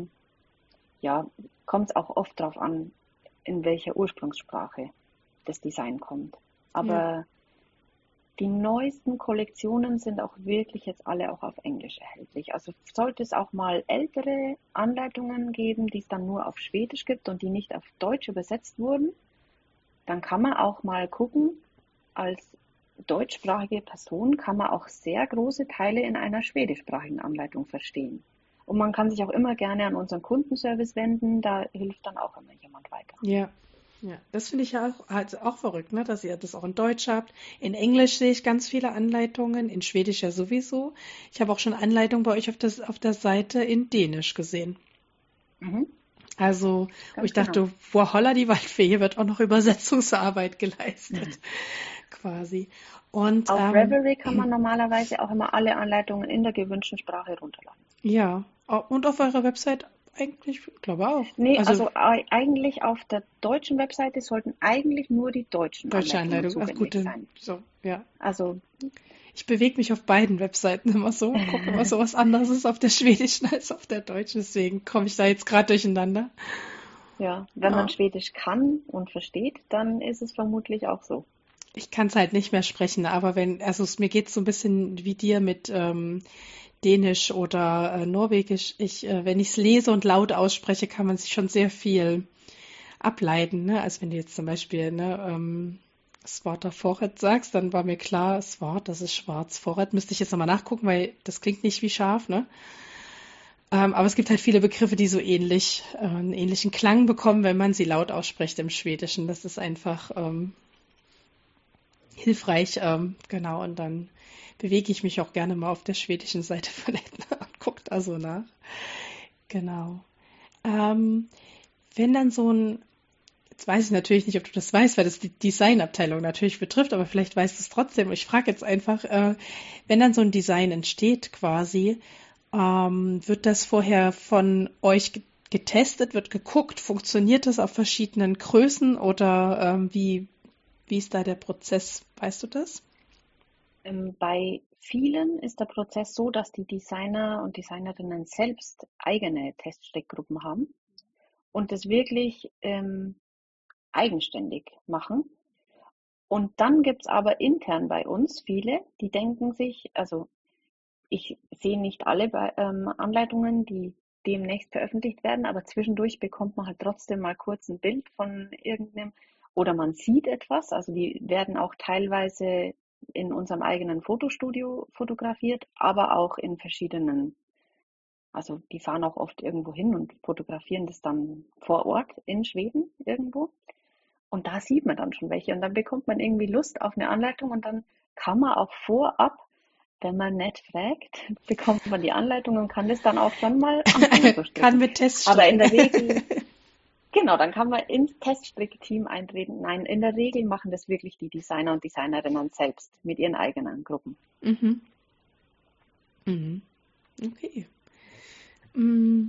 ja, kommt es auch oft drauf an, in welcher Ursprungssprache das Design kommt. ja. Aber die neuesten Kollektionen sind auch wirklich jetzt alle auch auf Englisch erhältlich. Also sollte es auch mal ältere Anleitungen geben, die es dann nur auf Schwedisch gibt und die nicht auf Deutsch übersetzt wurden, dann kann man auch mal gucken, als deutschsprachige Person kann man auch sehr große Teile in einer schwedischsprachigen Anleitung verstehen. Und man kann sich auch immer gerne an unseren Kundenservice wenden, da hilft dann auch immer jemand weiter. Ja, ja, das finde ich ja auch, halt auch verrückt, ne, dass ihr das auch in Deutsch habt. In Englisch sehe ich ganz viele Anleitungen, in Schwedisch ja sowieso. Ich habe auch schon Anleitungen bei euch auf der Seite in Dänisch gesehen. Mhm, Also, wo ich ganz genau. dachte, boah, holla die Waldfee, hier wird auch noch Übersetzungsarbeit geleistet, quasi. Und Auf Ravelry kann man normalerweise auch immer alle Anleitungen in der gewünschten Sprache runterladen. ja, und auf eurer Website eigentlich, glaube auch. Nee, Also also eigentlich auf der deutschen Webseite sollten eigentlich nur die deutschen deutsche Anleitungen Anleitung, ach gut, zugänglich dann sein. so, ja. Also Ich bewege mich auf beiden Webseiten immer so, gucke immer so was anderes ist auf der schwedischen als auf der deutschen, deswegen komme ich da jetzt gerade durcheinander. ja, wenn man Ja. Schwedisch kann und versteht, dann ist es vermutlich auch so. Ich kann es halt nicht mehr sprechen, aber mir geht es so ein bisschen wie dir mit Dänisch oder Norwegisch. Wenn ich es lese und laut ausspreche, kann man sich schon sehr viel ableiten. Ne? Also wenn du jetzt zum Beispiel das Wort Vorrat sagst, dann war mir klar, das Wort, das ist schwarz. Vorrat müsste ich jetzt nochmal nachgucken, weil das klingt nicht wie scharf, ne? Aber es gibt halt viele Begriffe, die so einen ähnlichen Klang bekommen, wenn man sie laut ausspricht im Schwedischen. Das ist einfach hilfreich, genau. Und dann bewege ich mich auch gerne mal auf der schwedischen Seite von Etna und gucke da so nach. Genau. Ähm, wenn dann jetzt weiß ich natürlich nicht, ob du das weißt, weil das die Designabteilung natürlich betrifft, aber vielleicht weißt du es trotzdem. Ich frage jetzt einfach, wenn dann so ein Design entsteht quasi, wird das vorher von euch getestet, wird geguckt, funktioniert das auf verschiedenen Größen oder wie ist da der Prozess? Weißt du das? Bei vielen ist der Prozess so, dass die Designer und Designerinnen selbst eigene Teststrickgruppen haben und das wirklich eigenständig machen. Und dann gibt's aber intern bei uns viele, die denken sich, also ich sehe nicht alle Anleitungen, die demnächst veröffentlicht werden, aber zwischendurch bekommt man halt trotzdem mal kurz ein Bild von irgendeinem oder man sieht etwas. Also die werden auch teilweise in unserem eigenen Fotostudio fotografiert, aber auch in verschiedenen, also die fahren auch oft irgendwo hin und fotografieren das dann vor Ort in Schweden irgendwo. Und da sieht man dann schon welche und dann bekommt man irgendwie Lust auf eine Anleitung und dann kann man auch vorab, wenn man nett fragt, bekommt man die Anleitung und kann das dann auch schon mal anfangen zu Kann stricken. mit Tests Aber in stricken. der Regel, genau, dann kann man ins Teststrickteam eintreten. Nein, in der Regel machen das wirklich die Designer und Designerinnen selbst mit ihren eigenen Gruppen. Mhm. Mhm. Okay. Mm,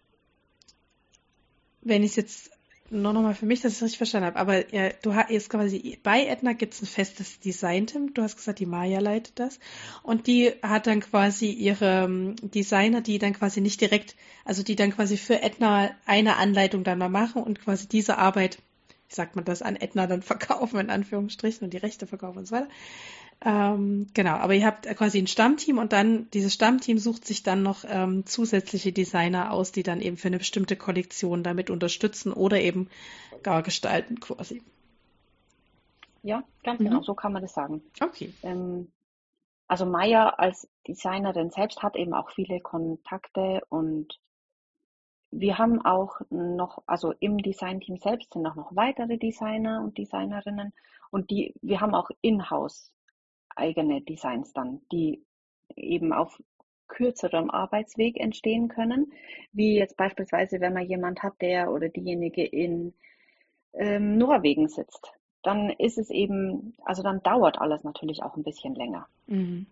Wenn ich es jetzt nur nochmal für mich, dass ich es richtig verstanden habe, aber ja, du hast jetzt quasi bei Edna gibt es ein festes Design-Team. Du hast gesagt, die Maja leitet das. Und die hat dann quasi ihre Designer, die dann quasi nicht direkt, also die dann quasi für Edna eine Anleitung dann mal machen und quasi diese Arbeit, wie sagt man das, an Edna dann verkaufen, in Anführungsstrichen, und die Rechte verkaufen und so weiter. Genau, aber ihr habt quasi ein Stammteam und dann dieses Stammteam sucht sich dann noch zusätzliche Designer aus, die dann eben für eine bestimmte Kollektion damit unterstützen oder eben gar gestalten quasi. Ja, ganz genau, Mhm. so kann man das sagen. Okay. Ähm, also Maya als Designerin selbst hat eben auch viele Kontakte und wir haben auch noch, also im Designteam selbst sind auch noch weitere Designer und Designerinnen und wir haben auch in-house eigene Designs dann, die eben auf kürzerem Arbeitsweg entstehen können, wie jetzt beispielsweise, wenn man jemand hat, der oder diejenige in Norwegen sitzt, dann ist es eben, also dann dauert alles natürlich auch ein bisschen länger. Mhm.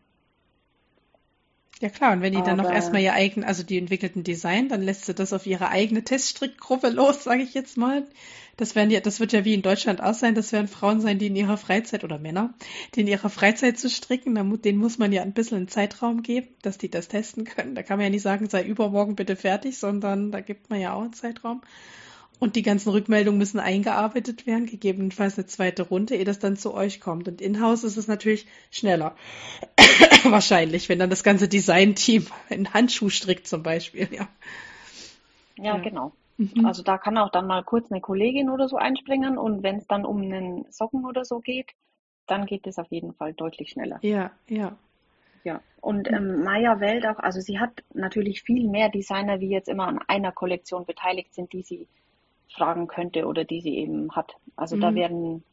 Ja klar, und wenn die dann noch erstmal Aber ihr eigen, also die entwickelten Design, dann lässt sie das auf ihre eigene Teststrickgruppe los, sage ich jetzt mal. Das wird ja wie in Deutschland auch sein, das werden Frauen sein, die in ihrer Freizeit oder Männer, die in ihrer Freizeit zu stricken, denen muss man ja ein bisschen einen Zeitraum geben, dass die das testen können. Da kann man ja nicht sagen, sei übermorgen bitte fertig, sondern da gibt man ja auch einen Zeitraum. Und die ganzen Rückmeldungen müssen eingearbeitet werden, gegebenenfalls eine zweite Runde, ehe das dann zu euch kommt. Und in-house ist es natürlich schneller. Wahrscheinlich, wenn dann das ganze Design-Team einen Handschuh strickt zum Beispiel, ja. ja, Ja. genau. Mhm. Also da kann auch dann mal kurz eine Kollegin oder so einspringen und wenn es dann um einen Socken oder so geht, dann geht es auf jeden Fall deutlich schneller. Ja, ja. Ja, und Maya wählt auch, also sie hat natürlich viel mehr Designer, wie jetzt immer an einer Kollektion beteiligt sind, die sie fragen könnte oder die sie eben hat. Also Mhm.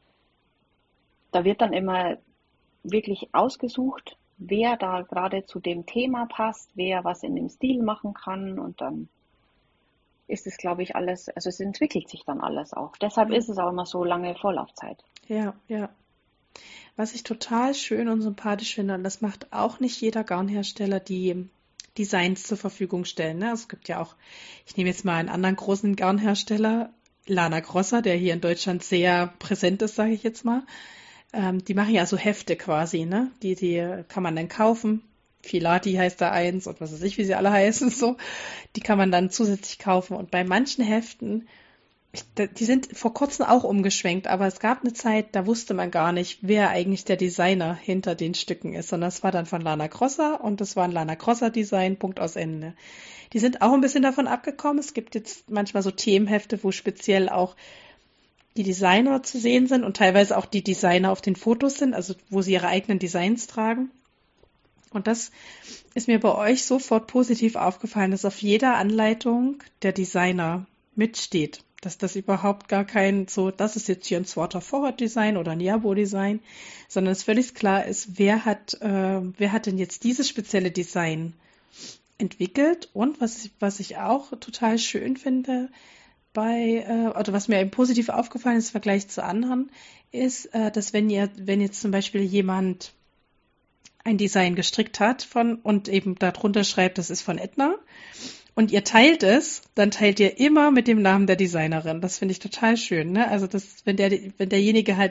da wird dann immer wirklich ausgesucht, wer da gerade zu dem Thema passt, wer was in dem Stil machen kann und dann ist es, glaube ich, alles, also es entwickelt sich dann alles auch. Deshalb Ja, ist es auch immer so lange Vorlaufzeit. ja, ja. Was ich total schön und sympathisch finde, und das macht auch nicht jeder Garnhersteller, die Designs zur Verfügung stellen. Ne? Also es gibt ja auch, ich nehme jetzt mal einen anderen großen Garnhersteller, Lana Grossa, der hier in Deutschland sehr präsent ist, sage ich jetzt mal. Die machen ja so Hefte quasi, ne? Die kann man dann kaufen. Filati heißt da eins und was weiß ich, wie sie alle heißen, so. Die kann man dann zusätzlich kaufen. Und bei manchen Heften, die sind vor kurzem auch umgeschwenkt, aber es gab eine Zeit, da wusste man gar nicht, wer eigentlich der Designer hinter den Stücken ist, sondern es war dann von Lana Grossa und das war ein Lana Grossa Design, Punkt aus Ende. Die sind auch ein bisschen davon abgekommen. Es gibt jetzt manchmal so Themenhefte, wo speziell auch die Designer zu sehen sind und teilweise auch die Designer auf den Fotos sind, also wo sie ihre eigenen Designs tragen. Und das ist mir bei euch sofort positiv aufgefallen, dass auf jeder Anleitung der Designer mitsteht. Dass das überhaupt gar kein so, das ist jetzt hier ein Swatter Forward Design oder ein Jabo Design, sondern es völlig klar ist, wer hat denn jetzt dieses spezielle Design entwickelt und was ich auch total schön finde, oder was mir eben positiv aufgefallen ist im Vergleich zu anderen, ist, dass wenn jetzt zum Beispiel jemand ein Design gestrickt hat und eben darunter schreibt, das ist von Edna und ihr teilt es, dann teilt ihr immer mit dem Namen der Designerin. Das finde ich total schön, ne? Also wenn derjenige halt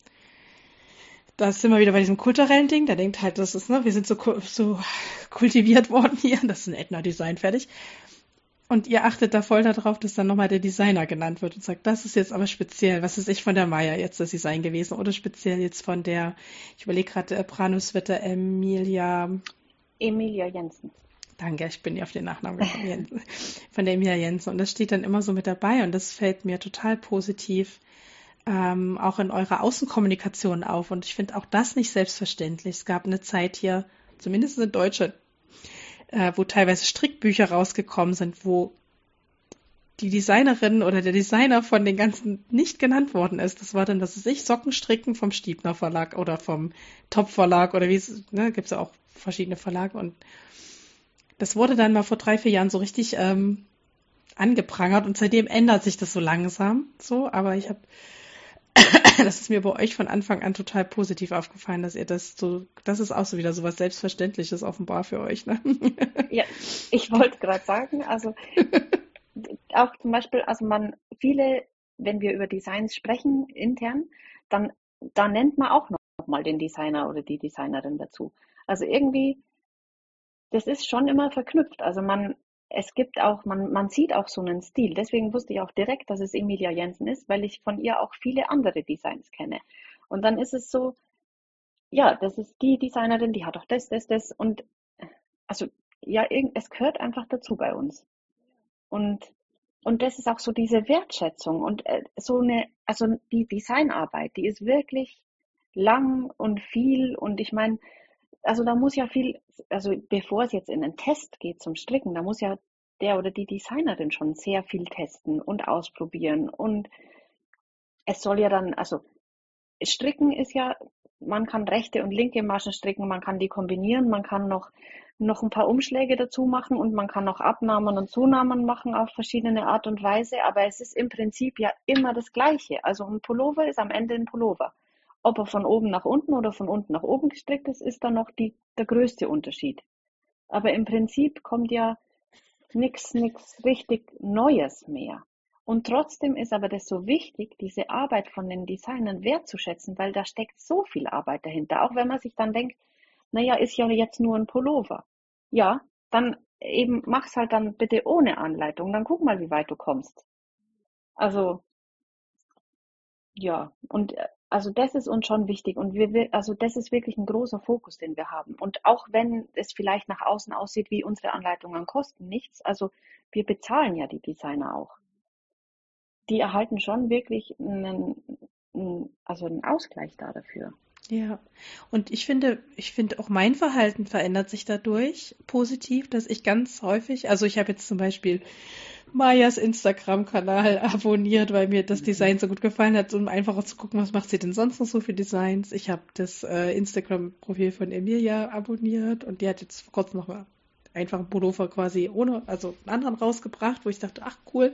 da sind wir wieder bei diesem kulturellen Ding, der denkt halt, das ist, ne, wir sind so kultiviert worden hier, das ist ein Edna-Design fertig. Und ihr achtet da voll darauf, dass dann nochmal der Designer genannt wird und sagt, das ist jetzt aber speziell, was ist ich von der Maya jetzt das Design gewesen oder speziell jetzt von der, ich überlege gerade, Pranuswetter Emilia, Emilia Jensen. danke, ich bin nie auf den Nachnamen gekommen, von der Emilia Jensen. Und das steht dann immer so mit dabei und das fällt mir total positiv auch in eurer Außenkommunikation auf. Und ich finde auch das nicht selbstverständlich. Es gab eine Zeit hier, zumindest in Deutschland, wo teilweise Strickbücher rausgekommen sind, wo die Designerin oder der Designer von den ganzen nicht genannt worden ist. Das war dann, was weiß ich, Sockenstricken vom Stiebner Verlag oder vom Top Verlag oder wie es, ne, gibt es ja auch verschiedene Verlage und das wurde dann mal vor 3, 4 Jahren so richtig angeprangert und seitdem ändert sich das so langsam so, aber das ist mir bei euch von Anfang an total positiv aufgefallen, dass ihr das ist auch so wieder so was Selbstverständliches offenbar für euch, ne? Ja, ich wollte gerade sagen, also auch zum Beispiel, also viele, wenn wir über Designs sprechen intern, dann da nennt man auch noch mal den Designer oder die Designerin dazu. Also irgendwie, das ist schon immer verknüpft. Also es gibt auch, man sieht auch so einen Stil. Deswegen wusste ich auch direkt, dass es Emilia Jensen ist, weil ich von ihr auch viele andere Designs kenne. Und dann ist es so, ja, das ist die Designerin, die hat auch das. Und also, ja, es gehört einfach dazu bei uns. Und, und das ist auch so diese Wertschätzung und also die Designarbeit, die ist wirklich lang und viel. Und ich meine, also da muss ja viel, also bevor es jetzt in den Test geht zum Stricken, da muss ja der oder die Designerin schon sehr viel testen und ausprobieren. Und es soll ja dann, also Stricken ist ja, man kann rechte und linke Maschen stricken, man kann die kombinieren, man kann noch ein paar Umschläge dazu machen und man kann noch Abnahmen und Zunahmen machen auf verschiedene Art und Weise, aber es ist im Prinzip ja immer das Gleiche. Also ein Pullover ist am Ende ein Pullover. Ob er von oben nach unten oder von unten nach oben gestrickt ist dann noch der größte Unterschied. Aber im Prinzip kommt ja nichts richtig Neues mehr. Und trotzdem ist aber das so wichtig, diese Arbeit von den Designern wertzuschätzen, weil da steckt so viel Arbeit dahinter. Auch wenn man sich dann denkt, naja, ist ja jetzt nur ein Pullover. Ja, dann eben mach's halt dann bitte ohne Anleitung. Dann guck mal, wie weit du kommst. Also, ja, und also das ist uns schon wichtig und also das ist wirklich ein großer Fokus, den wir haben. Und auch wenn es vielleicht nach außen aussieht, wie unsere Anleitungen kosten nichts, also wir bezahlen ja die Designer auch. Die erhalten schon wirklich also einen Ausgleich da dafür. Ja, und ich finde auch mein Verhalten verändert sich dadurch positiv, dass ich ganz häufig, also ich habe jetzt zum Beispiel Majas Instagram-Kanal abonniert, weil mir das Design so gut gefallen hat, um einfach auch zu gucken, was macht sie denn sonst noch so für Designs. Ich habe das Instagram-Profil von Emilia abonniert und die hat jetzt vor kurzem noch mal einfach einen Pullover quasi ohne, also einen anderen rausgebracht, wo ich dachte, ach cool.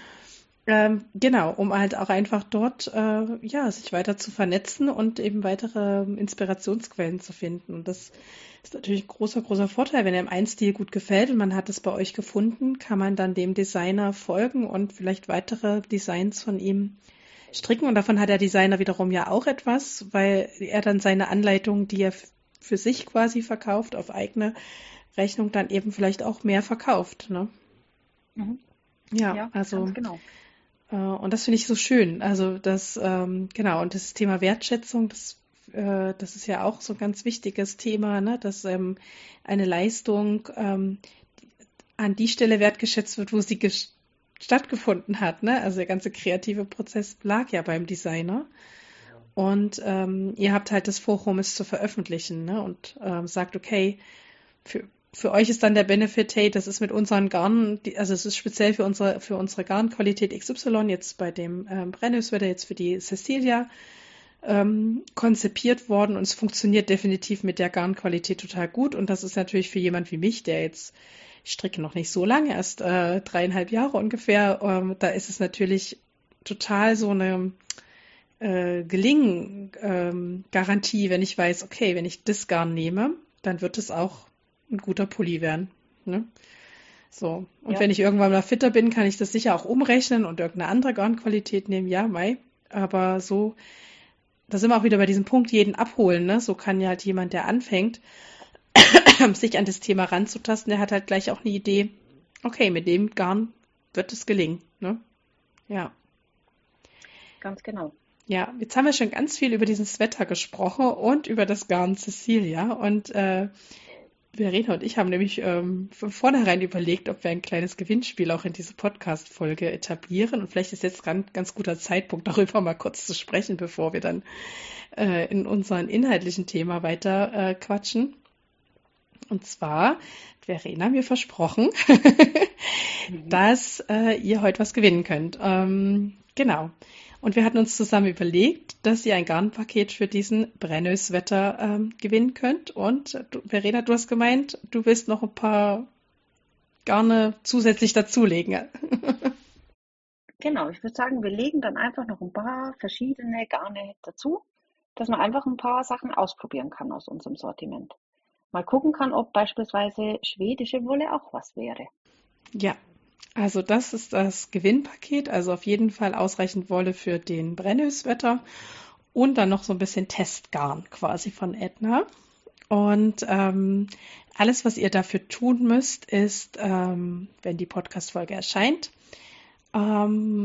Genau, um halt auch einfach dort ja, sich weiter zu vernetzen und eben weitere Inspirationsquellen zu finden. Und das ist natürlich ein großer Vorteil. Wenn einem ein Stil gut gefällt und man hat es bei euch gefunden, kann man dann dem Designer folgen und vielleicht weitere Designs von ihm stricken. Und davon hat der Designer wiederum ja auch etwas, weil er dann seine Anleitung, die er für sich quasi verkauft, auf eigene Rechnung dann eben vielleicht auch mehr verkauft. Ne? Mhm. Ja, Ja, also ganz genau. und das finde ich so schön. Also das, genau, und das Thema Wertschätzung, das ist ja auch so ein ganz wichtiges Thema, ne? Dass eine Leistung an die Stelle wertgeschätzt wird, wo sie stattgefunden hat, ne? Also der ganze kreative Prozess lag ja beim Designer. Und ihr habt halt das Forum, es zu veröffentlichen, ne? Und sagt, okay, für, für euch ist dann der Benefit, hey, das ist mit unseren Garnen, also es ist speziell für unsere Garnqualität XY, jetzt bei dem Brennneswetter, jetzt für die Cecilia, konzipiert worden und es funktioniert definitiv mit der Garnqualität total gut. Und das ist natürlich für jemand wie mich, der jetzt, ich stricke noch nicht so lange, erst 3,5 Jahre ungefähr, da ist es natürlich total so eine Gelingen-Garantie, wenn ich weiß, okay, wenn ich das Garn nehme, dann wird es auch ein guter Pulli werden. Ne? So. Und Ja, wenn ich irgendwann mal fitter bin, kann ich das sicher auch umrechnen und irgendeine andere Garnqualität nehmen. Ja, Mai. Aber so, da sind wir auch wieder bei diesem Punkt, jeden abholen. Ne? So kann ja halt jemand, der anfängt, sich an das Thema ranzutasten, der hat halt gleich auch eine Idee, okay, mit dem Garn wird es gelingen. Ne? Ja. ganz genau. Ja, jetzt haben wir schon ganz viel über dieses Wetter gesprochen und über das Garn Cecilia. Und Verena und ich haben nämlich von vornherein überlegt, ob wir ein kleines Gewinnspiel auch in diese Podcast-Folge etablieren. Und vielleicht ist jetzt ein ganz guter Zeitpunkt, darüber mal kurz zu sprechen, bevor wir dann in unseren inhaltlichen Thema weiter quatschen. Und zwar hat Verena mir versprochen, Mhm. dass ihr heute was gewinnen könnt. Genau. Und wir hatten uns zusammen überlegt, dass ihr ein Garnpaket für diesen Brennneswetter gewinnen könnt. Und Verena, du hast gemeint, du willst noch ein paar Garne zusätzlich dazulegen. Genau, ich würde sagen, wir legen dann einfach noch ein paar verschiedene Garne dazu, dass man einfach ein paar Sachen ausprobieren kann aus unserem Sortiment. Mal gucken kann, ob beispielsweise schwedische Wolle auch was wäre. Ja, also das ist das Gewinnpaket. Also auf jeden Fall ausreichend Wolle für den Brennneswetter und dann noch so ein bisschen Testgarn quasi von Edna. Und alles, was ihr dafür tun müsst, ist, wenn die Podcast-Folge erscheint, ähm,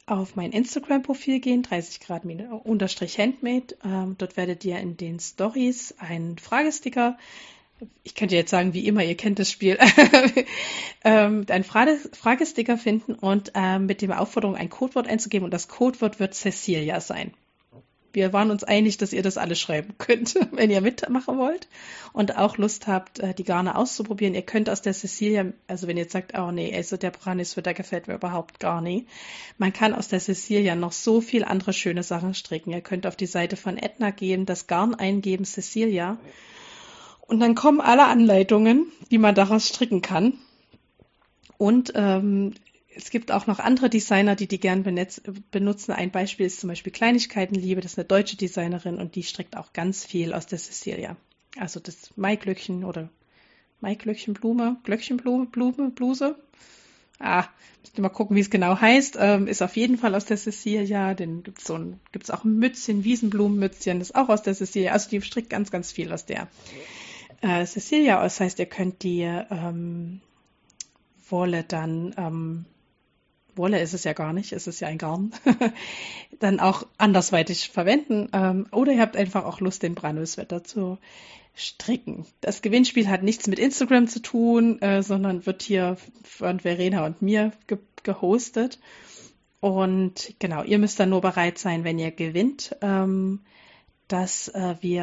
auf mein Instagram-Profil gehen, 30grad_handmade. Dort werdet ihr in den Stories einen Fragesticker, ich könnte jetzt sagen, wie immer, ihr kennt das Spiel, einen Fragesticker finden und mit der Aufforderung, ein Codewort einzugeben. Und das Codewort wird Cecilia sein. Wir waren uns einig, dass ihr das alles schreiben könnt, wenn ihr mitmachen wollt und auch Lust habt, die Garne auszuprobieren. Ihr könnt aus der Cecilia, also wenn ihr jetzt sagt, oh nee, also der Brandiswitter gefällt mir überhaupt gar nicht, man kann aus der Cecilia noch so viel andere schöne Sachen stricken. Ihr könnt auf die Seite von Edna gehen, das Garn eingeben, Cecilia, und dann kommen alle Anleitungen, die man daraus stricken kann. Und es gibt auch noch andere Designer, die gern benutzen. Ein Beispiel ist zum Beispiel Kleinigkeitenliebe. Das ist eine deutsche Designerin und die strickt auch ganz viel aus der Cecilia. Also das Maiglöckchen oder Glöckchenblume, Bluse. Müsst ihr mal gucken, wie es genau heißt. Ist auf jeden Fall aus der Cecilia. Dann gibt's auch ein Mützchen, Wiesenblumenmützchen, das ist auch aus der Cecilia. Also die strickt ganz, ganz viel aus der Cecilia. Das heißt, ihr könnt die Wolle dann, Wolle ist es ja gar nicht, es ist ja ein Garn, dann auch andersweitig verwenden. Oder ihr habt einfach auch Lust, den Brandiswetter zu stricken. Das Gewinnspiel hat nichts mit Instagram zu tun, sondern wird hier von Verena und mir gehostet. Und genau, ihr müsst dann nur bereit sein, wenn ihr gewinnt, dass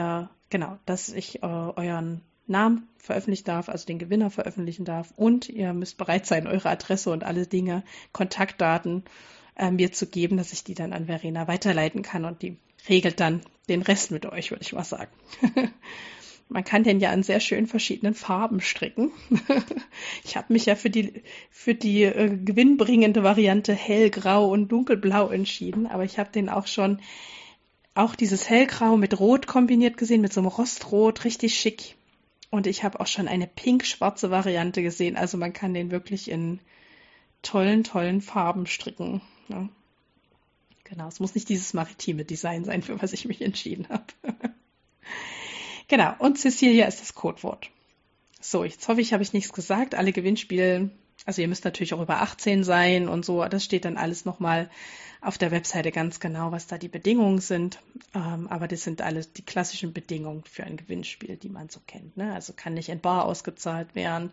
ich euren Namen veröffentlichen darf, also den Gewinner veröffentlichen darf. Und ihr müsst bereit sein, eure Adresse und alle Dinge, Kontaktdaten mir zu geben, dass ich die dann an Verena weiterleiten kann und die regelt dann den Rest mit euch, würde ich mal sagen. Man kann den ja in sehr schön verschiedenen Farben stricken. Ich habe mich ja für die gewinnbringende Variante hellgrau und dunkelblau entschieden, aber ich habe den auch dieses hellgrau mit rot kombiniert gesehen, mit so einem Rostrot, richtig schick. Und ich habe auch schon eine pink-schwarze Variante gesehen. Also man kann den wirklich in tollen, tollen Farben stricken. Ja. Genau, es muss nicht dieses maritime Design sein, für was ich mich entschieden habe. Genau, und Cecilia ist das Codewort. So, jetzt hoffe ich, habe ich nichts gesagt. Alle Gewinnspiele, also ihr müsst natürlich auch über 18 sein und so. Das steht dann alles nochmal auf der Webseite ganz genau, was da die Bedingungen sind. Aber das sind alles die klassischen Bedingungen für ein Gewinnspiel, die man so kennt. Ne? Also kann nicht in bar ausgezahlt werden,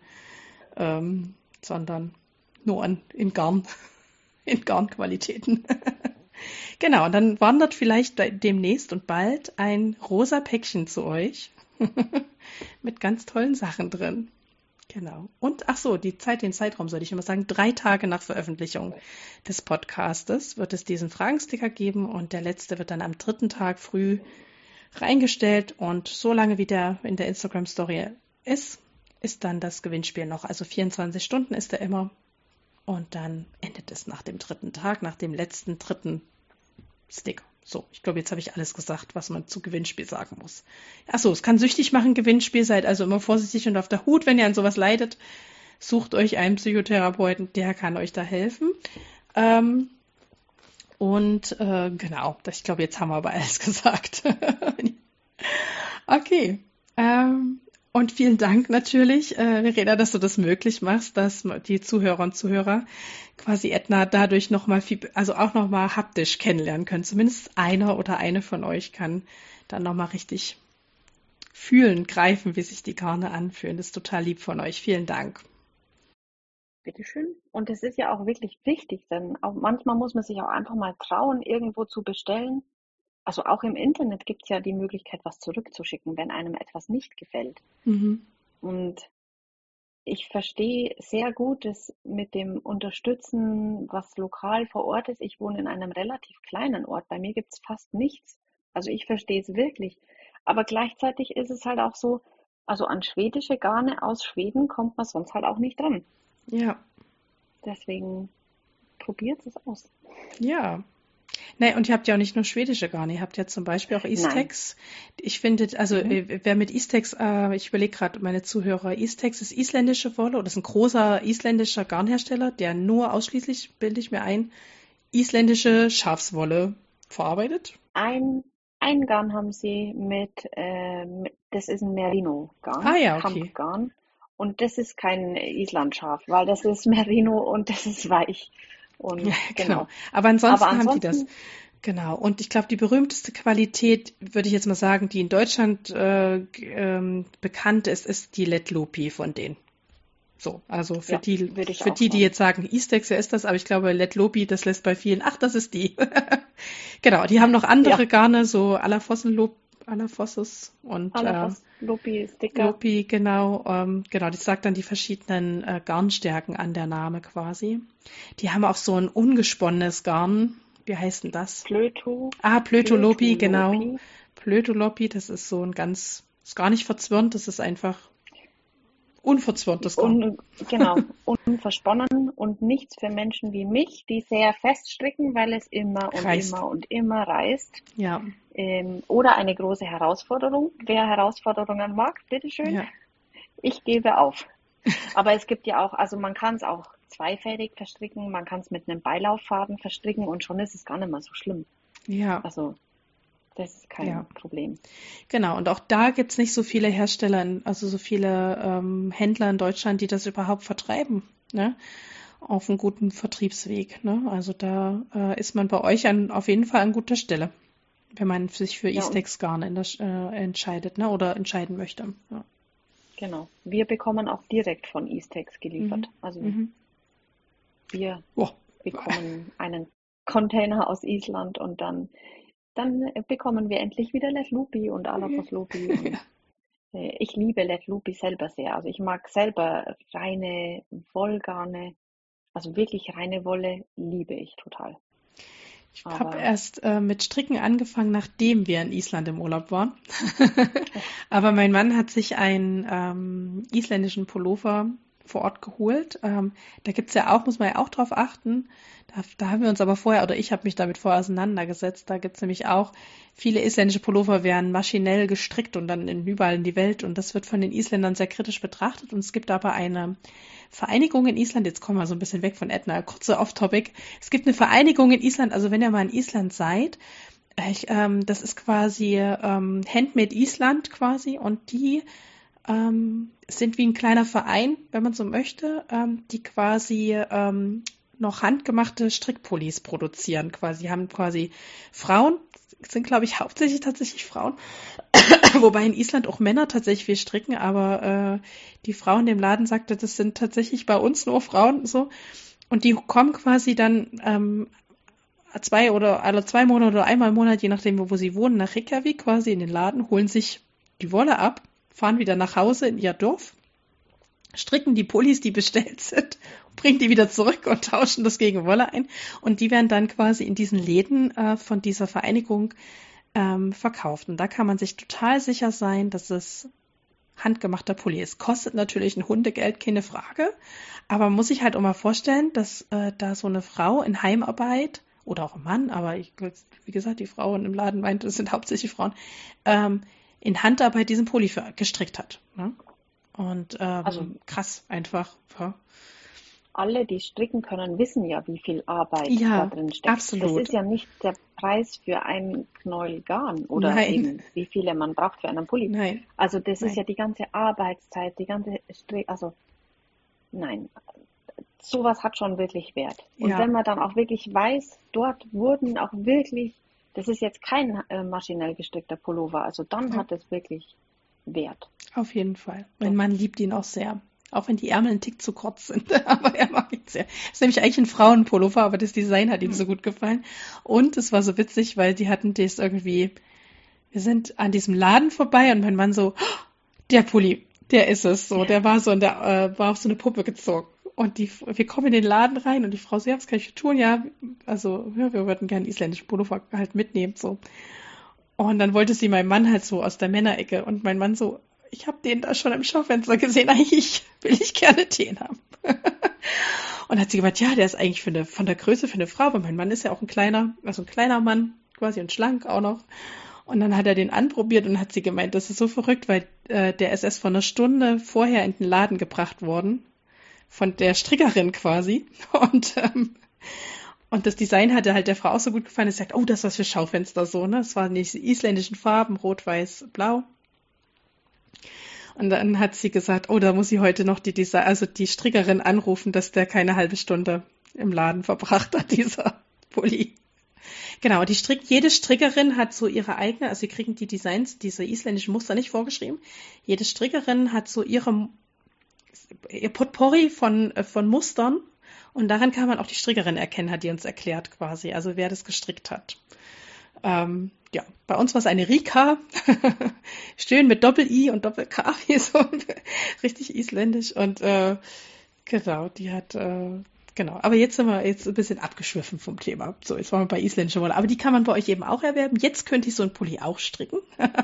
sondern nur in Garn, in Garnqualitäten. Genau, und dann wandert vielleicht demnächst und bald ein rosa Päckchen zu euch mit ganz tollen Sachen drin. Genau. Und ach so, den Zeitraum sollte ich immer sagen, 3 Tage nach Veröffentlichung des Podcastes wird es diesen Fragensticker geben und der letzte wird dann am 3. Tag früh reingestellt und so lange wie der in der Instagram-Story ist dann das Gewinnspiel noch. Also 24 Stunden ist er immer und dann endet es nach dem 3. Tag, nach dem letzten 3. Sticker. So, ich glaube, jetzt habe ich alles gesagt, was man zu Gewinnspiel sagen muss. Achso, es kann süchtig machen, Gewinnspiel. Seid also immer vorsichtig und auf der Hut, wenn ihr an sowas leidet. Sucht euch einen Psychotherapeuten, der kann euch da helfen. Genau, ich glaube, jetzt haben wir aber alles gesagt. Okay. Und vielen Dank natürlich, Verena, dass du das möglich machst, dass die Zuhörer und Zuhörer quasi Edna dadurch nochmal auch nochmal haptisch kennenlernen können. Zumindest einer oder eine von euch kann dann nochmal richtig fühlen, greifen, wie sich die Garne anfühlen. Das ist total lieb von euch. Vielen Dank. Bitteschön. Und das ist ja auch wirklich wichtig, denn auch manchmal muss man sich auch einfach mal trauen, irgendwo zu bestellen. Also auch im Internet gibt es ja die Möglichkeit, was zurückzuschicken, wenn einem etwas nicht gefällt. Mhm. Und ich verstehe sehr gut das mit dem Unterstützen, was lokal vor Ort ist. Ich wohne in einem relativ kleinen Ort. Bei mir gibt es fast nichts. Also ich verstehe es wirklich. Aber gleichzeitig ist es halt auch so, also an schwedische Garne aus Schweden kommt man sonst halt auch nicht dran. Ja. Deswegen probiert es aus. Ja. Nee, und ihr habt ja auch nicht nur schwedische Garne, ihr habt ja zum Beispiel auch Istex. Ich finde, also wer mit Istex, ich überlege gerade meine Zuhörer, Istex ist isländische Wolle oder ist ein großer isländischer Garnhersteller, der nur ausschließlich, bilde ich mir ein, isländische Schafswolle verarbeitet. Ein Garn haben sie das ist ein Merino-Garn, Ah ja, okay. Kampfgarn. Und das ist kein Islandschaf, weil das ist Merino und das ist weich. Und Ja, genau. genau. Aber Aber ansonsten haben die das. ansonsten, Genau. Und ich glaube, die berühmteste Qualität, würde ich jetzt mal sagen, die in Deutschland bekannt ist, ist die Let Lopi von denen. So, also ja, würde ich für auch die sagen. jetzt sagen, E-Steaks, wer ist das? Aber ich glaube, Let Lopi, das lässt bei vielen, ach, das ist die. Genau, die haben noch andere Ja, Garne, so Alafosses und Alafos Lopi Sticker. Lopi, genau, genau, die sagt dann die verschiedenen Garnstärken an der Name quasi. Die haben auch so ein ungesponnenes Garn. Wie heißt denn das? Ah, Plötolopi, genau. Plötulopi. Plötolopi, das ist so ein ist gar nicht verzwirnt, das ist einfach unverzwirntes Garn. Genau, unversponnen und nichts für Menschen wie mich, die sehr fest stricken, weil es immer und Reißt. immer und immer reißt. Ja, Oder eine große Herausforderung. Wer Herausforderungen mag, bitteschön. ja, Ich gebe auf. Aber es gibt ja auch, also man kann es auch zweifädig verstricken, man kann es mit einem Beilauffaden verstricken und schon ist es gar nicht mehr so schlimm. ja, Also das ist kein ja. Problem. Genau, und auch da gibt's nicht so viele Hersteller, also so viele Händler in Deutschland, die das überhaupt vertreiben, ne? Auf einem guten Vertriebsweg, ne? Also da ist man bei euch auf jeden Fall an guter Stelle, wenn man sich für Ja, und E-Steaks Garn entscheidet, ne? Oder entscheiden möchte. Ja. genau. Wir bekommen auch direkt von Eastex geliefert. Mhm. Also Mhm. wir Oh. bekommen einen Container aus Island und dann bekommen wir endlich wieder Let Lupi und Alafos Lupi und ich liebe Let Lupi selber sehr. Also ich mag selber reine Wollgarne, also wirklich reine Wolle liebe ich total. Ich habe Aber erst mit Stricken angefangen, nachdem wir in Island im Urlaub waren. oh, Aber mein Mann hat sich einen isländischen Pullover vor Ort geholt. Da gibt's ja auch, muss man ja auch drauf achten. Da haben wir uns aber vorher, oder ich habe mich damit vorher auseinandergesetzt. Da gibt's nämlich auch, viele isländische Pullover werden maschinell gestrickt und dann überall in die Welt. Und das wird von den Isländern sehr kritisch betrachtet. Und es gibt aber eine Vereinigung in Island, jetzt kommen wir so ein bisschen weg von Edna, kurze Off-Topic. Es gibt eine Vereinigung in Island, also wenn ihr mal in Island seid, das ist quasi Handmade Island quasi und die sind wie ein kleiner Verein, wenn man so möchte, die quasi noch handgemachte Strickpullis produzieren quasi. Die haben quasi Frauen, sind glaube ich hauptsächlich tatsächlich Frauen, wobei in Island auch Männer tatsächlich viel stricken, aber die Frau in dem Laden sagte, das sind tatsächlich bei uns nur Frauen so. Und die kommen quasi dann alle 2 Monate oder einmal im Monat, je nachdem, wo sie wohnen, nach Reykjavik quasi in den Laden, holen sich die Wolle ab, fahren wieder nach Hause in ihr Dorf, stricken die Pullis, die bestellt sind, bringen die wieder zurück und tauschen das gegen Wolle ein. Und die werden dann quasi in diesen Läden von dieser Vereinigung verkauft. Und da kann man sich total sicher sein, dass es handgemachter Pulli ist. Kostet natürlich ein Hundegeld, keine Frage. Aber man muss sich halt auch mal vorstellen, dass da so eine Frau in Heimarbeit oder auch ein Mann, aber wie gesagt, die Frauen im Laden meinte, es sind hauptsächlich Frauen, in Handarbeit diesen Pulli gestrickt hat. Ne? Und also krass einfach. Ja, alle, die stricken können, wissen ja, wie viel Arbeit da ja, drin steckt. Das absolut. ist ja nicht der Preis für ein Knäuel Garn oder Nein, eben wie viele man braucht für einen Pulli. nein, Also das ist nein. ja die ganze Arbeitszeit, die ganze also nein, sowas hat schon wirklich Wert. Und Ja, wenn man dann auch wirklich weiß, dort wurden auch wirklich, das ist jetzt kein maschinell gestrickter Pullover, also dann ja, hat es wirklich Wert. auf jeden Fall. Mein Doch. Mann liebt ihn auch sehr. Auch wenn die Ärmel ein Tick zu kurz sind. Aber er mag ihn sehr. Ist nämlich eigentlich ein Frauenpullover, aber das Design hat ihm Hm. so gut gefallen. Und es war so witzig, weil die hatten das irgendwie, wir sind an diesem Laden vorbei und mein Mann so, "Oh, der Pulli, der ist es. So, der war so war auf so eine Puppe gezogen. Und wir kommen in den Laden rein und die Frau so, ja, was kann ich für tun? Ja, also, ja, wir würden gerne einen isländischen Pullover halt mitnehmen, so. Und dann wollte sie meinem Mann halt so aus der Männerecke und mein Mann so, ich habe den da schon im Schaufenster gesehen, eigentlich will ich gerne den haben. Und hat sie gemeint, ja, der ist eigentlich von der Größe für eine Frau, weil mein Mann ist ja auch ein kleiner Mann, quasi und schlank auch noch. Und dann hat er den anprobiert und hat sie gemeint, das ist so verrückt, weil der ist erst vor einer Stunde vorher in den Laden gebracht worden, von der Strickerin quasi. Und das Design hatte halt der Frau auch so gut gefallen, dass sie sagt, oh, das ist was für Schaufenster so, ne? Es waren die isländischen Farben, rot, weiß, blau. Und dann hat sie gesagt, oh, da muss sie heute noch die Strickerin anrufen, dass der keine halbe Stunde im Laden verbracht hat, dieser Pulli. Genau, jede Strickerin hat so ihre eigene, also sie kriegen die Designs, diese isländischen Muster nicht vorgeschrieben. Jede Strickerin hat so ihr Potpourri von Mustern und daran kann man auch die Strickerin erkennen, hat die uns erklärt quasi, also wer das gestrickt hat. Ja, bei uns war es eine Rika, schön mit Doppel-I und Doppel-K, wie so richtig isländisch und genau, die hat genau, aber jetzt sind wir jetzt ein bisschen abgeschwiffen vom Thema. So, jetzt waren wir bei isländischer Wolle. Aber die kann man bei euch eben auch erwerben. Jetzt könnte ich so einen Pulli auch stricken.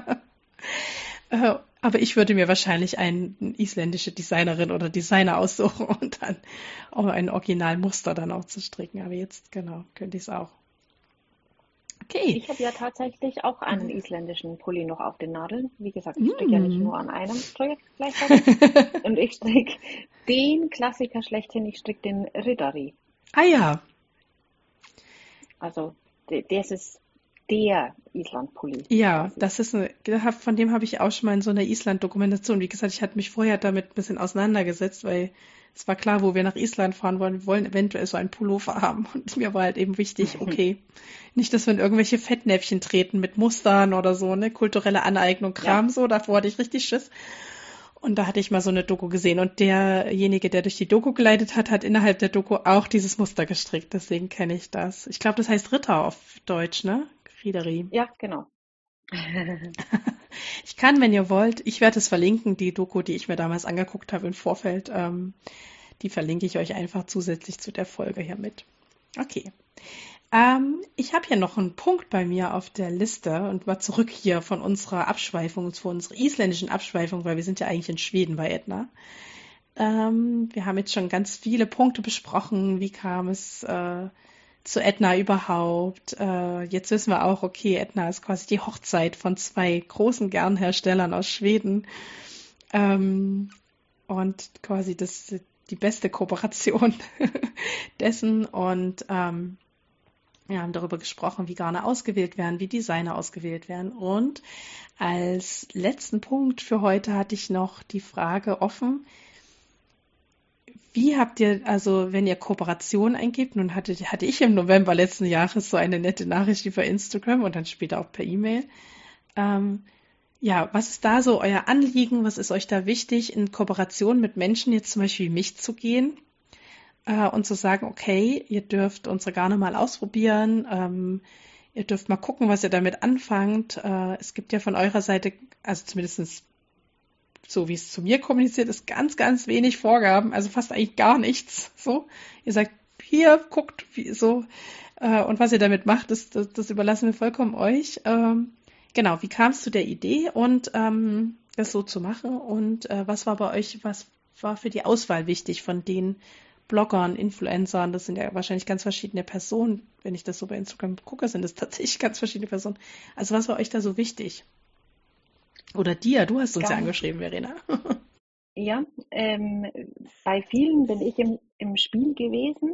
Aber ich würde mir wahrscheinlich eine isländische Designerin oder Designer aussuchen und dann auch ein Originalmuster dann auch zu stricken. Aber jetzt, genau, könnte ich es auch. Okay. Ich habe ja tatsächlich auch einen isländischen Pulli noch auf den Nadeln. Wie gesagt, ich stricke ja nicht nur an einem Projekt gleichzeitig. Und ich stricke den Klassiker schlechthin, ich stricke den Riddari. Ah ja. Also, das ist der Island-Pulli. Ja, von dem habe ich auch schon mal in so einer Island-Dokumentation. Wie gesagt, ich hatte mich vorher damit ein bisschen auseinandergesetzt, weil es war klar, wo wir nach Island fahren wollen, wir wollen eventuell so einen Pullover haben. Und mir war halt eben wichtig, okay, nicht, dass wir in irgendwelche Fettnäpfchen treten mit Mustern oder so, ne, kulturelle Aneignung, Kram, so, davor hatte ich richtig Schiss. Und da hatte ich mal so eine Doku gesehen und derjenige, der durch die Doku geleitet hat, hat innerhalb der Doku auch dieses Muster gestrickt. Deswegen kenne ich das. Ich glaube, das heißt Ritter auf Deutsch, ne? Riederi. Ja, genau. Ich kann, wenn ihr wollt, ich werde es verlinken, die Doku, die ich mir damals angeguckt habe im Vorfeld, die verlinke ich euch einfach zusätzlich zu der Folge hier mit. Okay. Ich habe hier noch einen Punkt bei mir auf der Liste und mal zurück hier von unserer Abschweifung, von unserer isländischen Abschweifung, weil wir sind ja eigentlich in Schweden bei Edna. Wir haben jetzt schon ganz viele Punkte besprochen. Wie kam es zu Edna überhaupt? Jetzt wissen wir auch, okay, Edna ist quasi die Hochzeit von zwei großen Garnherstellern aus Schweden. Und quasi die beste Kooperation dessen. Und wir haben darüber gesprochen, wie Garne ausgewählt werden, wie Designer ausgewählt werden. Und als letzten Punkt für heute hatte ich noch die Frage offen, wie habt ihr, also wenn ihr Kooperation eingibt, nun hatte ich im November letzten Jahres so eine nette Nachricht über Instagram und dann später auch per E-Mail. Ja, was ist da so euer Anliegen? Was ist euch da wichtig, in Kooperation mit Menschen jetzt zum Beispiel wie mich zu gehen und zu sagen, okay, ihr dürft unsere Garne mal ausprobieren, ihr dürft mal gucken, was ihr damit anfangt. Es gibt ja von eurer Seite, also zumindest so wie es zu mir kommuniziert ist, ganz, ganz wenig Vorgaben, also fast eigentlich gar nichts. So, ihr sagt, hier, guckt, so, und was ihr damit macht, das überlassen wir vollkommen euch. Genau, wie kam es zu der Idee und das so zu machen und was war bei euch, was war für die Auswahl wichtig von den Bloggern, Influencern, das sind ja wahrscheinlich ganz verschiedene Personen, wenn ich das so bei Instagram gucke, sind das tatsächlich ganz verschiedene Personen. Also was war euch da so wichtig? Oder dir, du hast uns ja angeschrieben, Verena. Ja, bei vielen bin ich im Spiel gewesen.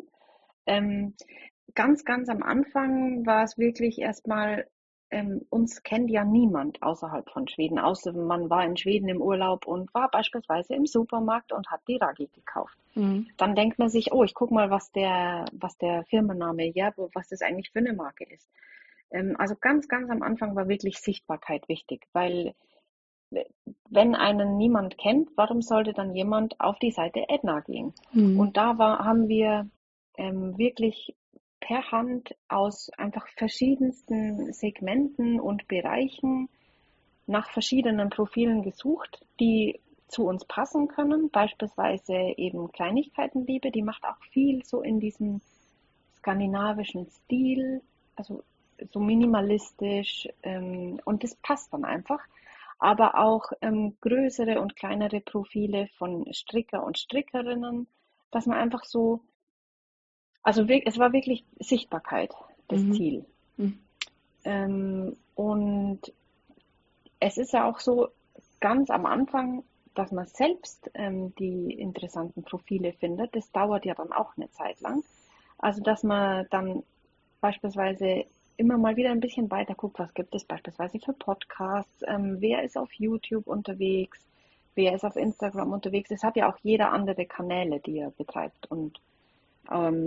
Ganz, ganz am Anfang war es wirklich erstmal, uns kennt ja niemand außerhalb von Schweden, außer man war in Schweden im Urlaub und war beispielsweise im Supermarkt und hat die Raggi gekauft. Dann denkt man sich, oh, ich gucke mal, was der Firmenname Järbo, was das eigentlich für eine Marke ist. Also ganz, ganz am Anfang war wirklich Sichtbarkeit wichtig, weil wenn einen niemand kennt, warum sollte dann jemand auf die Seite Edna gehen? Und da haben wir wirklich per Hand aus einfach verschiedensten Segmenten und Bereichen nach verschiedenen Profilen gesucht, die zu uns passen können. Beispielsweise eben Kleinigkeitenliebe, die macht auch viel so in diesem skandinavischen Stil, also so minimalistisch, und das passt dann einfach. Aber auch größere und kleinere Profile von Stricker und Strickerinnen, dass man einfach so, also es war wirklich Sichtbarkeit das Ziel. Und es ist ja auch so ganz am Anfang, dass man selbst die interessanten Profile findet. Das dauert ja dann auch eine Zeit lang. Also dass man dann beispielsweise immer mal wieder ein bisschen weiter guckt, was gibt es beispielsweise für Podcasts, wer ist auf YouTube unterwegs, wer ist auf Instagram unterwegs. Es hat ja auch jeder andere Kanäle, die er betreibt. Und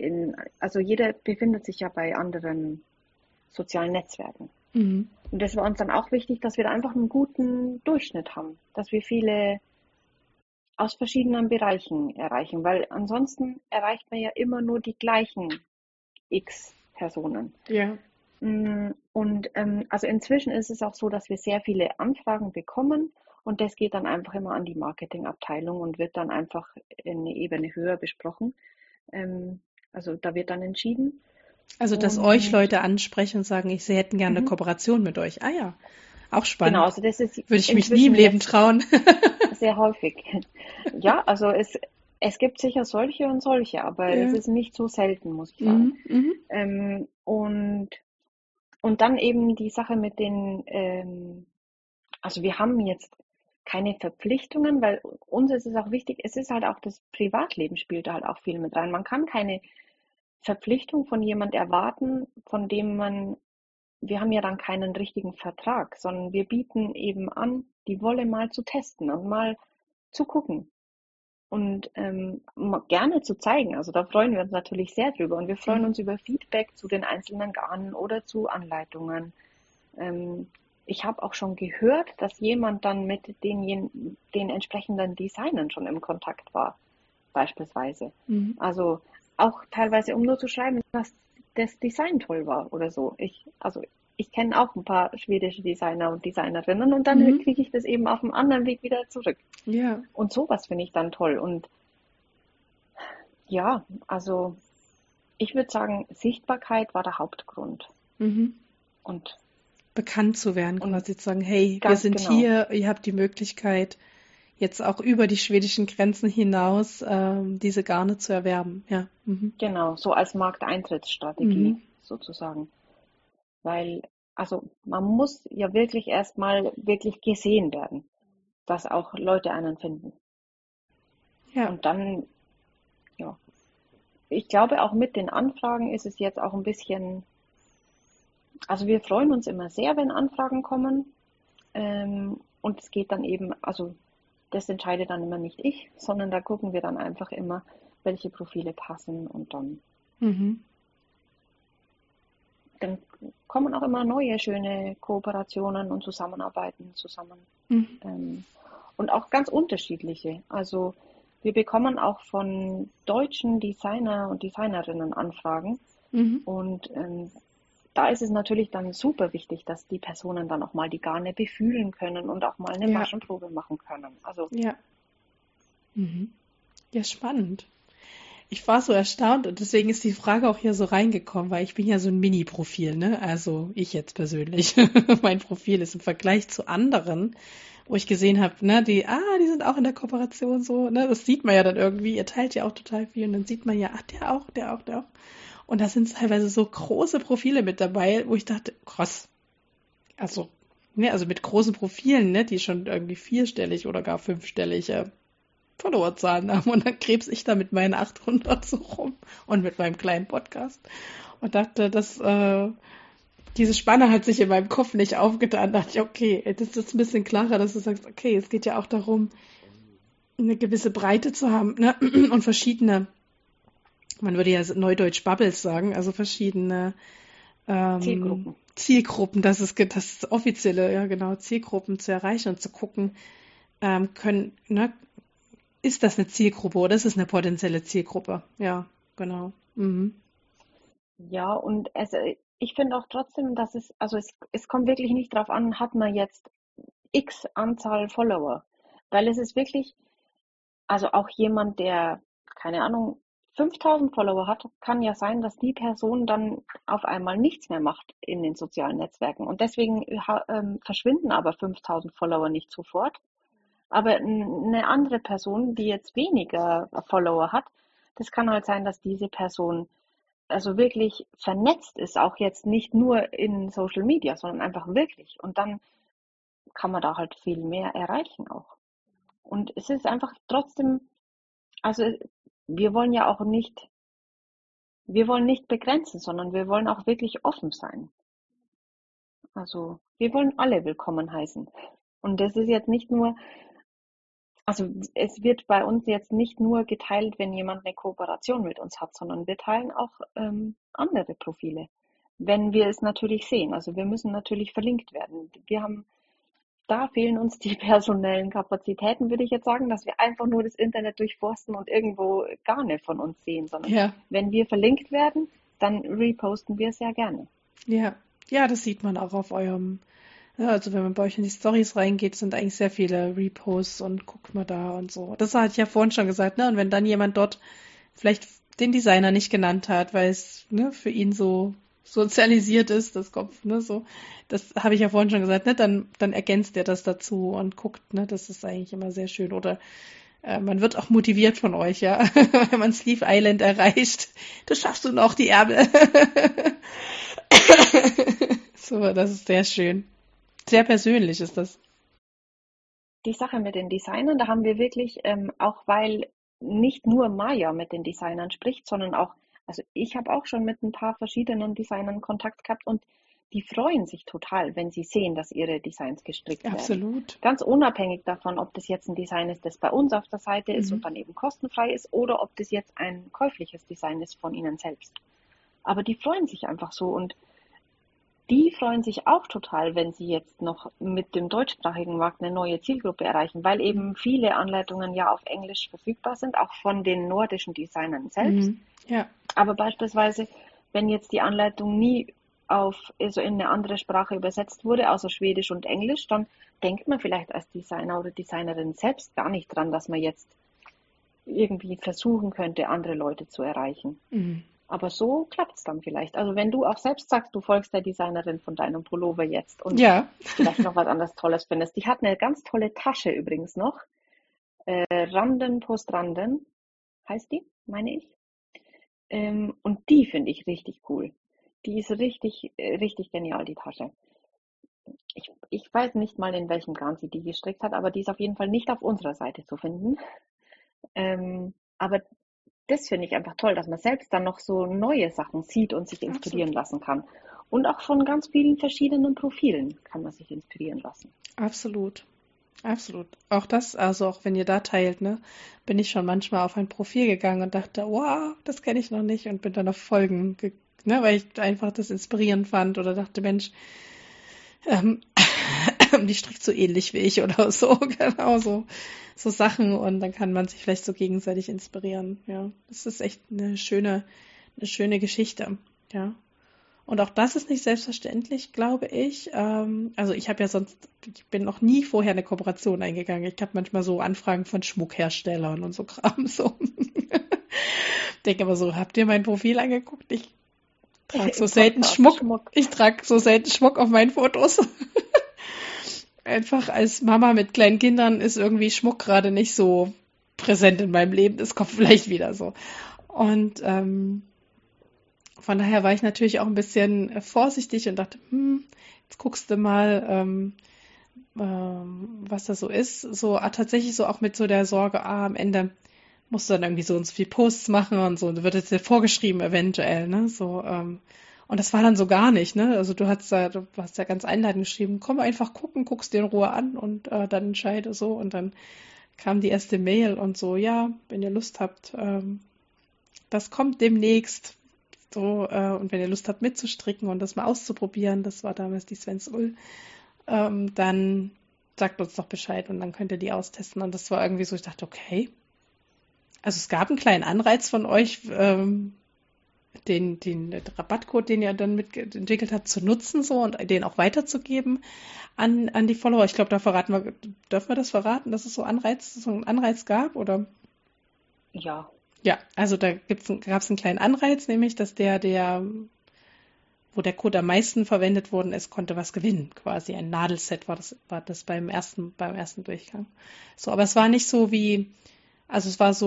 also jeder befindet sich ja bei anderen sozialen Netzwerken. Mhm. Und das war uns dann auch wichtig, dass wir da einfach einen guten Durchschnitt haben, dass wir viele aus verschiedenen Bereichen erreichen, weil ansonsten erreicht man ja immer nur die gleichen X Personen. Ja. Und also inzwischen ist es auch so, dass wir sehr viele Anfragen bekommen und das geht dann einfach immer an die Marketingabteilung und wird dann einfach in eine Ebene höher besprochen. Also da wird dann entschieden. Also, dass euch Und Leute ansprechen und sagen, sie hätten gerne eine mhm, Kooperation mit euch. Ah ja, auch genau, spannend. also das ist Würde ich mich nie im inzwischen Leben jetzt trauen. sehr häufig. Ja, also es gibt sicher solche und solche, aber das Ja. ist nicht so selten, muss ich sagen. Mhm. Mhm. Ähm, und, und dann eben die Sache mit den, also wir haben jetzt keine Verpflichtungen, weil uns ist es auch wichtig, es ist halt auch das Privatleben spielt da halt auch viel mit rein. Man kann keine Verpflichtung von jemand erwarten, von dem wir haben ja dann keinen richtigen Vertrag, sondern wir bieten eben an, die Wolle mal zu testen und mal zu gucken und gerne zu zeigen. Also da freuen wir uns natürlich sehr drüber und wir freuen Mhm. uns über Feedback zu den einzelnen Garnen oder zu Anleitungen. Ähm, Ich habe auch schon gehört, dass jemand dann mit den entsprechenden Designern schon im Kontakt war, beispielsweise. Mhm. Also auch teilweise, um nur zu schreiben, dass das Design toll war oder so. Ich kenne auch ein paar schwedische Designer und Designerinnen und dann Mhm. kriege ich das eben auf dem anderen Weg wieder zurück. Ja. Und sowas finde ich dann toll. Und ja, also ich würde sagen, Sichtbarkeit war der Hauptgrund. Mhm. Und, Bekannt zu werden, und quasi zu sagen, hey, wir ganz sind genau, hier, ihr habt die Möglichkeit, jetzt auch über die schwedischen Grenzen hinaus diese Garne zu erwerben. Ja. Mhm. genau, so als Mhm. Markteintrittsstrategie sozusagen. Weil, also man muss ja wirklich erstmal wirklich gesehen werden, dass auch Leute einen finden. Ja. Und dann, ja, ich glaube auch mit den Anfragen ist es jetzt auch ein bisschen, also wir freuen uns immer sehr, wenn Anfragen kommen. Und es geht dann eben, also das entscheidet dann immer nicht ich, sondern da gucken wir dann einfach immer, welche Profile passen und Mhm. dann kommen auch immer neue schöne Kooperationen und Zusammenarbeiten zusammen. Mhm. Ähm, und auch ganz unterschiedliche. Also wir bekommen auch von deutschen Designer und Designerinnen Anfragen Mhm. und da ist es natürlich dann super wichtig, dass die Personen dann auch mal die Garne befühlen können und auch mal eine Ja. Maschenprobe machen können. Also Ja. Mhm. Ja, spannend. Ich war so erstaunt und deswegen ist die Frage auch hier so reingekommen, weil ich bin ja so ein Mini-Profil, ne? Also ich jetzt persönlich. Mein Profil ist im Vergleich zu anderen, wo ich gesehen habe, ne, die sind auch in der Kooperation so, ne? Das sieht man ja dann irgendwie, ihr teilt ja auch total viel und dann sieht man ja, ach, der auch, der auch, der auch. Und da sind teilweise so große Profile mit dabei, wo ich dachte, krass, also, ne, also mit großen Profilen, ne, die schon irgendwie vierstellig oder gar fünfstellig Followerzahlen haben. Und dann krebs ich da mit meinen 800 so rum und mit meinem kleinen Podcast und dachte, diese Spanne hat sich in meinem Kopf nicht aufgetan. Da dachte ich, okay, das ist ein bisschen klarer, dass du sagst, okay, es geht ja auch darum, eine gewisse Breite zu haben, ne? Und verschiedene, man würde ja neudeutsch Bubbles sagen, also verschiedene Zielgruppen. Zielgruppen, das offizielle, ja genau, Zielgruppen zu erreichen und zu gucken, ne, ist das eine Zielgruppe oder ist es eine potenzielle Zielgruppe? Ja, genau. Mhm. Ja, und ich finde auch trotzdem, dass also es kommt wirklich nicht drauf an, hat man jetzt X Anzahl Follower. Weil es ist wirklich, also auch jemand, der, keine Ahnung, 5000 Follower hat, kann ja sein, dass die Person dann auf einmal nichts mehr macht in den sozialen Netzwerken. Und deswegen verschwinden aber 5000 Follower nicht sofort. Aber eine andere Person, die jetzt weniger Follower hat, das kann halt sein, dass diese Person also wirklich vernetzt ist, auch jetzt nicht nur in Social Media, sondern einfach wirklich. Und dann kann man da halt viel mehr erreichen auch. Und es ist einfach trotzdem, also wir wollen ja auch nicht, wir wollen nicht begrenzen, sondern wir wollen auch wirklich offen sein. Also wir wollen alle willkommen heißen. Und das ist jetzt nicht nur Also es wird bei uns jetzt nicht nur geteilt, wenn jemand eine Kooperation mit uns hat, sondern wir teilen auch andere Profile, wenn wir es natürlich sehen. Also wir müssen natürlich verlinkt werden. Da fehlen uns die personellen Kapazitäten, würde ich jetzt sagen, dass wir einfach nur das Internet durchforsten und irgendwo gar nicht von uns sehen, sondern Ja, wenn wir verlinkt werden, dann reposten wir es sehr gerne. ja. Ja, das sieht man auch auf eurem, ja, also wenn man bei euch in die Stories reingeht, sind eigentlich sehr viele Reposts und guckt mal da und so. Das hatte ich ja vorhin schon gesagt, ne? Und wenn dann jemand dort vielleicht den Designer nicht genannt hat, weil es, ne, für ihn so sozialisiert ist, das Kopf, ne, so. Das habe ich ja vorhin schon gesagt, ne? Dann ergänzt er das dazu und guckt, ne? Das ist eigentlich immer sehr schön. Oder man wird auch motiviert von euch, ja, wenn man Sleeve Island erreicht. Das schaffst du noch, die Ärmel. So, das ist sehr schön. Sehr persönlich ist das. Die Sache mit den Designern, da haben wir wirklich, auch weil nicht nur Maya mit den Designern spricht, sondern auch, also ich habe auch schon mit ein paar verschiedenen Designern Kontakt gehabt und die freuen sich total, wenn sie sehen, dass ihre Designs gestrickt werden. Absolut. Ganz unabhängig davon, ob das jetzt ein Design ist, das bei uns auf der Seite ist Mhm. und dann eben kostenfrei ist, oder ob das jetzt ein käufliches Design ist von ihnen selbst. Aber die freuen sich einfach so und die freuen sich auch total, wenn sie jetzt noch mit dem deutschsprachigen Markt eine neue Zielgruppe erreichen, weil eben viele Anleitungen ja auf Englisch verfügbar sind, auch von den nordischen Designern selbst. Mhm. Ja, Aber beispielsweise, wenn jetzt die Anleitung nie also in eine andere Sprache übersetzt wurde, außer Schwedisch und Englisch, dann denkt man vielleicht als Designer oder Designerin selbst gar nicht dran, dass man jetzt irgendwie versuchen könnte, andere Leute zu erreichen. mhm. Aber so klappt es dann vielleicht. Also wenn du auch selbst sagst, du folgst der Designerin von deinem Pullover jetzt und Ja, vielleicht noch was anderes Tolles findest. Die hat eine ganz tolle Tasche übrigens noch. Randen Post Randen heißt die, meine ich. Und die finde ich richtig cool. Die ist richtig genial, die Tasche. Ich weiß nicht mal, in welchem Garn sie die gestrickt hat, aber die ist auf jeden Fall nicht auf unserer Seite zu finden. Aber das finde ich einfach toll, dass man selbst dann noch so neue Sachen sieht und sich inspirieren absolut. lassen kann. Und auch von ganz vielen verschiedenen Profilen kann man sich inspirieren lassen. Absolut. Absolut. Auch das, also auch wenn ihr da teilt, ne, bin ich schon manchmal auf ein Profil gegangen und dachte, wow, das kenne ich noch nicht und bin dann auf Folgen, ne, weil ich einfach das inspirierend fand oder dachte, Mensch, ähm, die strickt so ähnlich wie ich oder so, genau so Sachen und dann kann man sich vielleicht so gegenseitig inspirieren, ja. Das ist echt eine schöne Geschichte, ja. Und auch das ist nicht selbstverständlich, glaube ich. Also ich habe ja sonst, ich bin noch nie vorher eine Kooperation eingegangen. Ich habe manchmal so Anfragen von Schmuckherstellern und so Kram. So. Denke aber so, habt ihr mein Profil angeguckt? Ich trage so Im selten Podcast Schmuck. Schmuck. Ich trage so selten Schmuck auf meinen Fotos. Einfach als Mama mit kleinen Kindern ist irgendwie Schmuck gerade nicht so präsent in meinem Leben. Das kommt vielleicht wieder so. Und von daher war ich natürlich auch ein bisschen vorsichtig und dachte, jetzt guckst du mal, was das so ist. So tatsächlich so auch mit so der Sorge, am Ende musst du dann irgendwie so und so viel Posts machen und so, und wird jetzt dir vorgeschrieben eventuell, ne? So, und das war dann so gar nicht, ne? Also du hast ja ganz einleitend geschrieben, komm einfach gucken, guckst dir in Ruhe an und dann entscheide so. Und dann kam die erste Mail und so, ja, wenn ihr Lust habt, das kommt demnächst. So, und wenn ihr Lust habt mitzustricken und das mal auszuprobieren, das war damals die Svens Ull, dann sagt uns doch Bescheid und dann könnt ihr die austesten. Und das war irgendwie so, ich dachte, okay. Also es gab einen kleinen Anreiz von euch, den Rabattcode, den ihr dann mitentwickelt habt, zu nutzen so und den auch weiterzugeben an die Follower. Ich glaube, dürfen wir das verraten, dass es so einen Anreiz gab, oder? Ja, Ja, also da gab es einen kleinen Anreiz, nämlich, dass wo der Code am meisten verwendet worden ist, konnte was gewinnen. Quasi ein Nadelset war das beim ersten Durchgang. So, aber es war nicht so also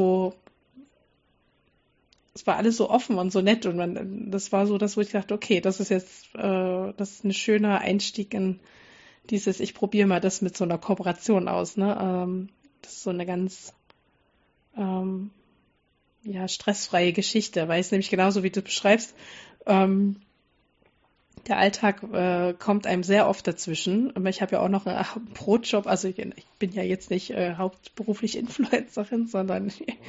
es war alles so offen und so nett und das war so das, wo ich dachte, okay, das ist jetzt, das ist ein schöner Einstieg in dieses, ich probiere mal das mit so einer Kooperation aus, ne? Das ist so eine ganz, ähm, ja, stressfreie Geschichte, weil es nämlich genauso, wie du beschreibst, ähm, Der Alltag kommt einem sehr oft dazwischen. Aber ich habe ja auch noch einen Brotjob. Also ich bin ja jetzt nicht hauptberuflich Influencerin, sondern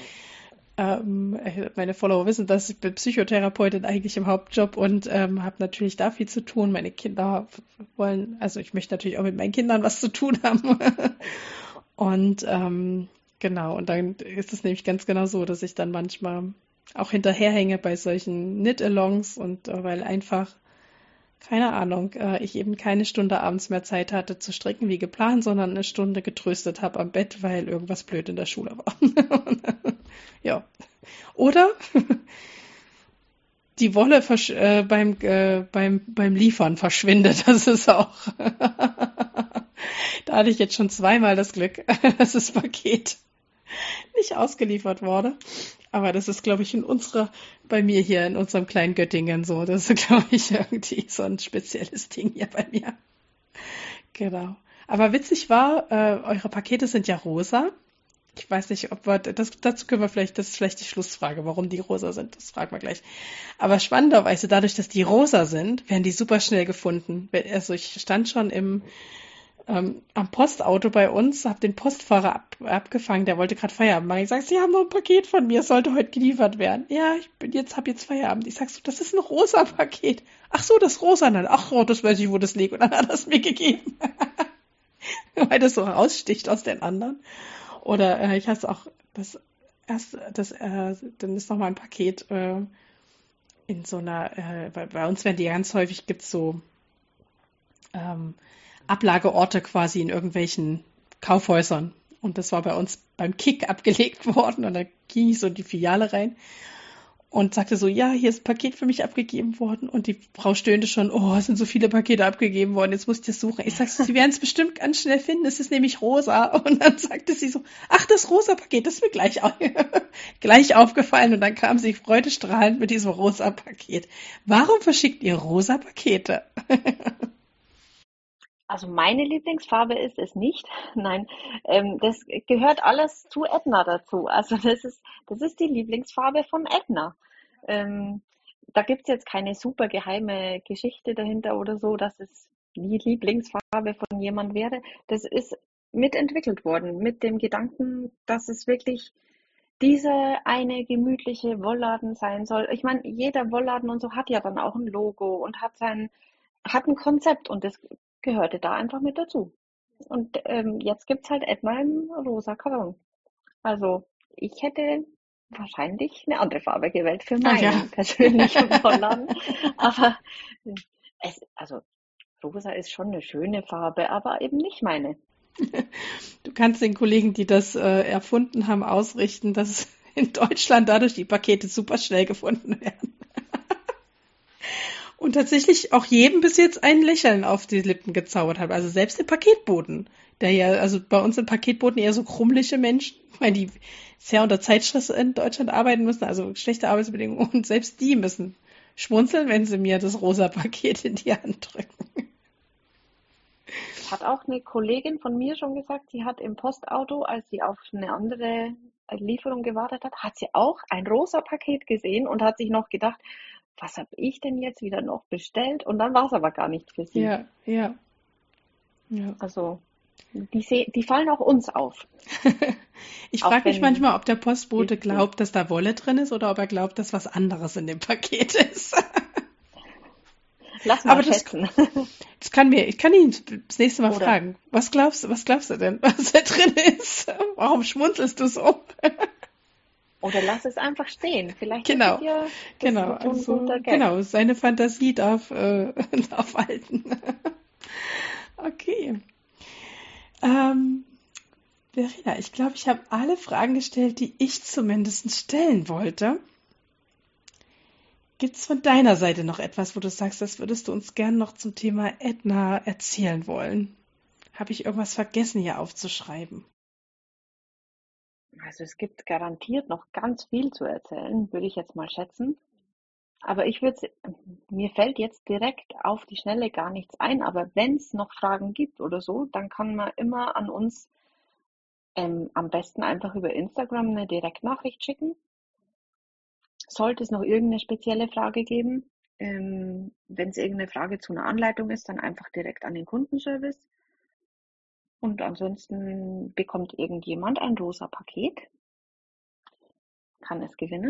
meine Follower wissen, dass ich bin Psychotherapeutin eigentlich im Hauptjob und habe natürlich da viel zu tun. Meine Kinder wollen, also ich möchte natürlich auch mit meinen Kindern was zu tun haben. Und genau, und dann ist es nämlich ganz genau so, dass ich dann manchmal auch hinterherhänge bei solchen Knit-Alongs und weil einfach, keine Ahnung, ich eben keine Stunde abends mehr Zeit hatte zu stricken wie geplant, sondern eine Stunde getröstet habe am Bett, weil irgendwas blöd in der Schule war. Ja. Oder die Wolle beim Liefern verschwindet. Das ist auch. Da hatte ich jetzt schon zweimal das Glück, dass das Paket nicht ausgeliefert wurde. Aber das ist, glaube ich, bei mir hier in unserem kleinen Göttingen so. Das ist, glaube ich, irgendwie so ein spezielles Ding hier bei mir. Genau. Aber witzig war, eure Pakete sind ja rosa. Ich weiß nicht, ob wir, dazu können wir vielleicht, das ist vielleicht die Schlussfrage, warum die rosa sind. Das fragen wir gleich. Aber spannenderweise, dadurch, dass die rosa sind, werden die super schnell gefunden. Also ich stand schon am Postauto bei uns, habe den Postfahrer abgefangen, der wollte gerade Feierabend machen. Ich sage, Sie haben noch ein Paket von mir, es sollte heute geliefert werden. Ja, habe jetzt Feierabend. Ich sag so, das ist ein rosa Paket. Ach so, das rosa. Dann, ach, oh, das weiß ich, wo das liegt. Und dann hat er es mir gegeben. Weil das so raussticht aus den anderen. Oder ich hatte auch dann ist noch mal ein Paket in so einer, bei uns werden die ganz häufig, gibt's so ähm, Ablageorte quasi in irgendwelchen Kaufhäusern. Und das war bei uns beim Kick abgelegt worden. Und da ging ich so in die Filiale rein und sagte so, ja, hier ist ein Paket für mich abgegeben worden. Und die Frau stöhnte schon, oh, es sind so viele Pakete abgegeben worden, jetzt muss ich das suchen. Ich sag so, Sie werden es bestimmt ganz schnell finden, es ist nämlich rosa. Und dann sagte sie so, ach, das rosa Paket, das ist mir gleich aufgefallen. Und dann kam sie freudestrahlend mit diesem rosa Paket. Warum verschickt ihr rosa Pakete? Also meine Lieblingsfarbe ist es nicht. Nein, das gehört alles zu Edna dazu. Also das ist die Lieblingsfarbe von Edna. Ähm, Da gibt's jetzt keine super geheime Geschichte dahinter oder so, dass es die Lieblingsfarbe von jemand wäre. Das ist mitentwickelt worden mit dem Gedanken, dass es wirklich diese eine gemütliche Wollladen sein soll. Ich meine, jeder Wollladen und so hat ja dann auch ein Logo und hat ein Konzept und das gehörte da einfach mit dazu. Und jetzt gibt's halt Edna im rosa Karton. Also ich hätte wahrscheinlich eine andere Farbe gewählt für Ach ja. meinen persönlichen Rollladen. Aber also rosa ist schon eine schöne Farbe, aber eben nicht meine. Du kannst den Kollegen, die das erfunden haben, ausrichten, dass in Deutschland dadurch die Pakete super schnell gefunden werden. Und tatsächlich auch jedem bis jetzt ein Lächeln auf die Lippen gezaubert hat. Also selbst der Paketboten, der ja, also bei uns sind Paketboten eher so krummliche Menschen, weil die sehr unter Zeitstress in Deutschland arbeiten müssen, also schlechte Arbeitsbedingungen. Und selbst die müssen schmunzeln, wenn sie mir das rosa Paket in die Hand drücken. Hat auch eine Kollegin von mir schon gesagt, sie hat im Postauto, als sie auf eine andere Lieferung gewartet hat, hat sie auch ein rosa Paket gesehen und hat sich noch gedacht, was habe ich denn jetzt wieder noch bestellt? Und dann war es aber gar nicht für sie. Ja, ja, ja. Also die fallen auch uns auf. Ich Auch frage mich wenn manchmal, ob der wir Postbote sie sehen. glaubt, dass da Wolle drin ist oder ob er glaubt, dass was anderes in dem Paket ist. Lass mal Aber schätzen. ich kann ihn das nächste Mal Oder, fragen. Was glaubst du denn, was da drin ist? Warum schmunzelst du so? oder lass es einfach stehen. Vielleicht ist es Genau, ja genau, so ein guter also, Gag. genau, seine Fantasie darf, darf walten. Okay. Ähm, Verena, ich glaube, ich habe alle Fragen gestellt, die ich zumindest stellen wollte. Gibt es von deiner Seite noch etwas, wo du sagst, das würdest du uns gern noch zum Thema Edna erzählen wollen? Habe ich irgendwas vergessen hier aufzuschreiben? Also es gibt garantiert noch ganz viel zu erzählen, würde ich jetzt mal schätzen. Aber mir fällt jetzt direkt auf die Schnelle gar nichts ein, aber wenn es noch Fragen gibt oder so, dann kann man immer an uns am besten einfach über Instagram eine Direktnachricht schicken. Sollte es noch irgendeine spezielle Frage geben. Wenn es irgendeine Frage zu einer Anleitung ist, dann einfach direkt an den Kundenservice. Und ansonsten bekommt irgendjemand ein rosa Paket, kann es gewinnen.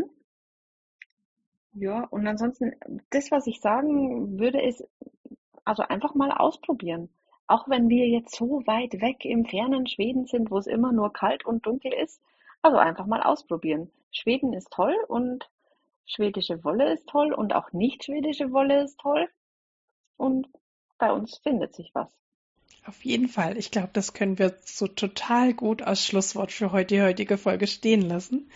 Ja, und ansonsten, das, was ich sagen würde, ist, also einfach mal ausprobieren. Auch wenn wir jetzt so weit weg im fernen Schweden sind, wo es immer nur kalt und dunkel ist, also einfach mal ausprobieren. Schweden ist toll und schwedische Wolle ist toll und auch nicht schwedische Wolle ist toll und bei uns findet sich was. Auf jeden Fall. Ich glaube, das können wir so total gut als Schlusswort für die heutige Folge stehen lassen.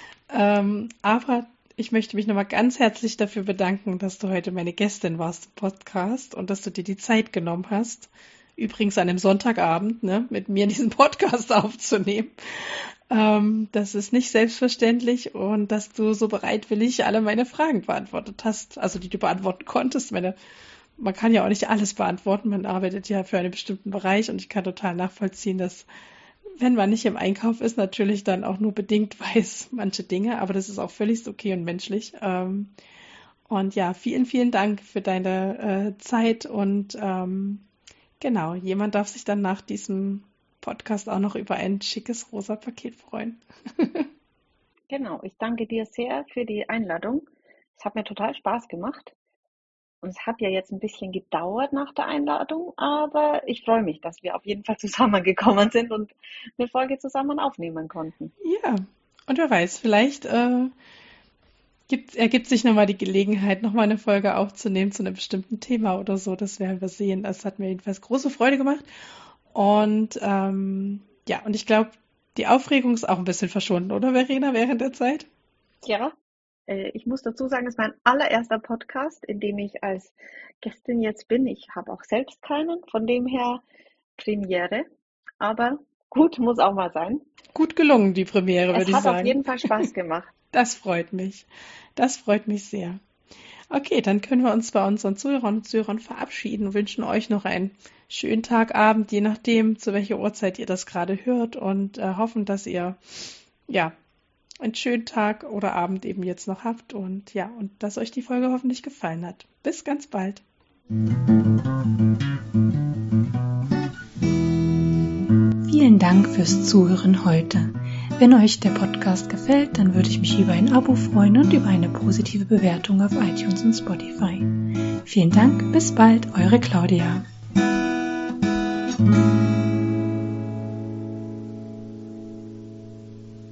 Aber ich möchte mich nochmal ganz herzlich dafür bedanken, dass du heute meine Gästin warst im Podcast und dass du dir die Zeit genommen hast, übrigens an einem Sonntagabend, ne, mit mir diesen Podcast aufzunehmen. Das ist nicht selbstverständlich und dass du so bereitwillig alle meine Fragen beantwortet hast, also die du beantworten konntest. Man kann ja auch nicht alles beantworten, man arbeitet ja für einen bestimmten Bereich und ich kann total nachvollziehen, dass wenn man nicht im Einkauf ist, natürlich dann auch nur bedingt weiß manche Dinge, aber das ist auch völlig okay und menschlich. Und ja, vielen, vielen Dank für deine Zeit und genau, jemand darf sich dann nach diesem Podcast auch noch über ein schickes rosa Paket freuen. Genau, ich danke dir sehr für die Einladung. Es hat mir total Spaß gemacht. Und es hat ja jetzt ein bisschen gedauert nach der Einladung, aber ich freue mich, dass wir auf jeden Fall zusammengekommen sind und eine Folge zusammen aufnehmen konnten. Ja, und wer weiß, vielleicht ergibt sich nochmal die Gelegenheit, nochmal eine Folge aufzunehmen zu einem bestimmten Thema oder so. Das werden wir sehen. Das hat mir jedenfalls große Freude gemacht. Und ja, und ich glaube, die Aufregung ist auch ein bisschen verschwunden, oder Verena, während der Zeit? Ja, ich muss dazu sagen, es ist mein allererster Podcast, in dem ich als Gästin jetzt bin. Ich habe auch selbst keinen, von dem her Premiere. Aber gut, muss auch mal sein. Gut gelungen, die Premiere, würde Es ich hat auf sagen. jeden Fall Spaß gemacht. Das freut mich. Das freut mich sehr. Okay, dann können wir uns bei unseren Zuhörern und Zuhörern verabschieden und wünschen euch noch einen schönen Tag, Abend, je nachdem, zu welcher Uhrzeit ihr das gerade hört und hoffen, dass ihr ja einen schönen Tag oder Abend eben jetzt noch habt und ja, und dass euch die Folge hoffentlich gefallen hat. Bis ganz bald. Vielen Dank fürs Zuhören heute. Wenn euch der Podcast gefällt, dann würde ich mich über ein Abo freuen und über eine positive Bewertung auf iTunes und Spotify. Vielen Dank, bis bald, eure Claudia.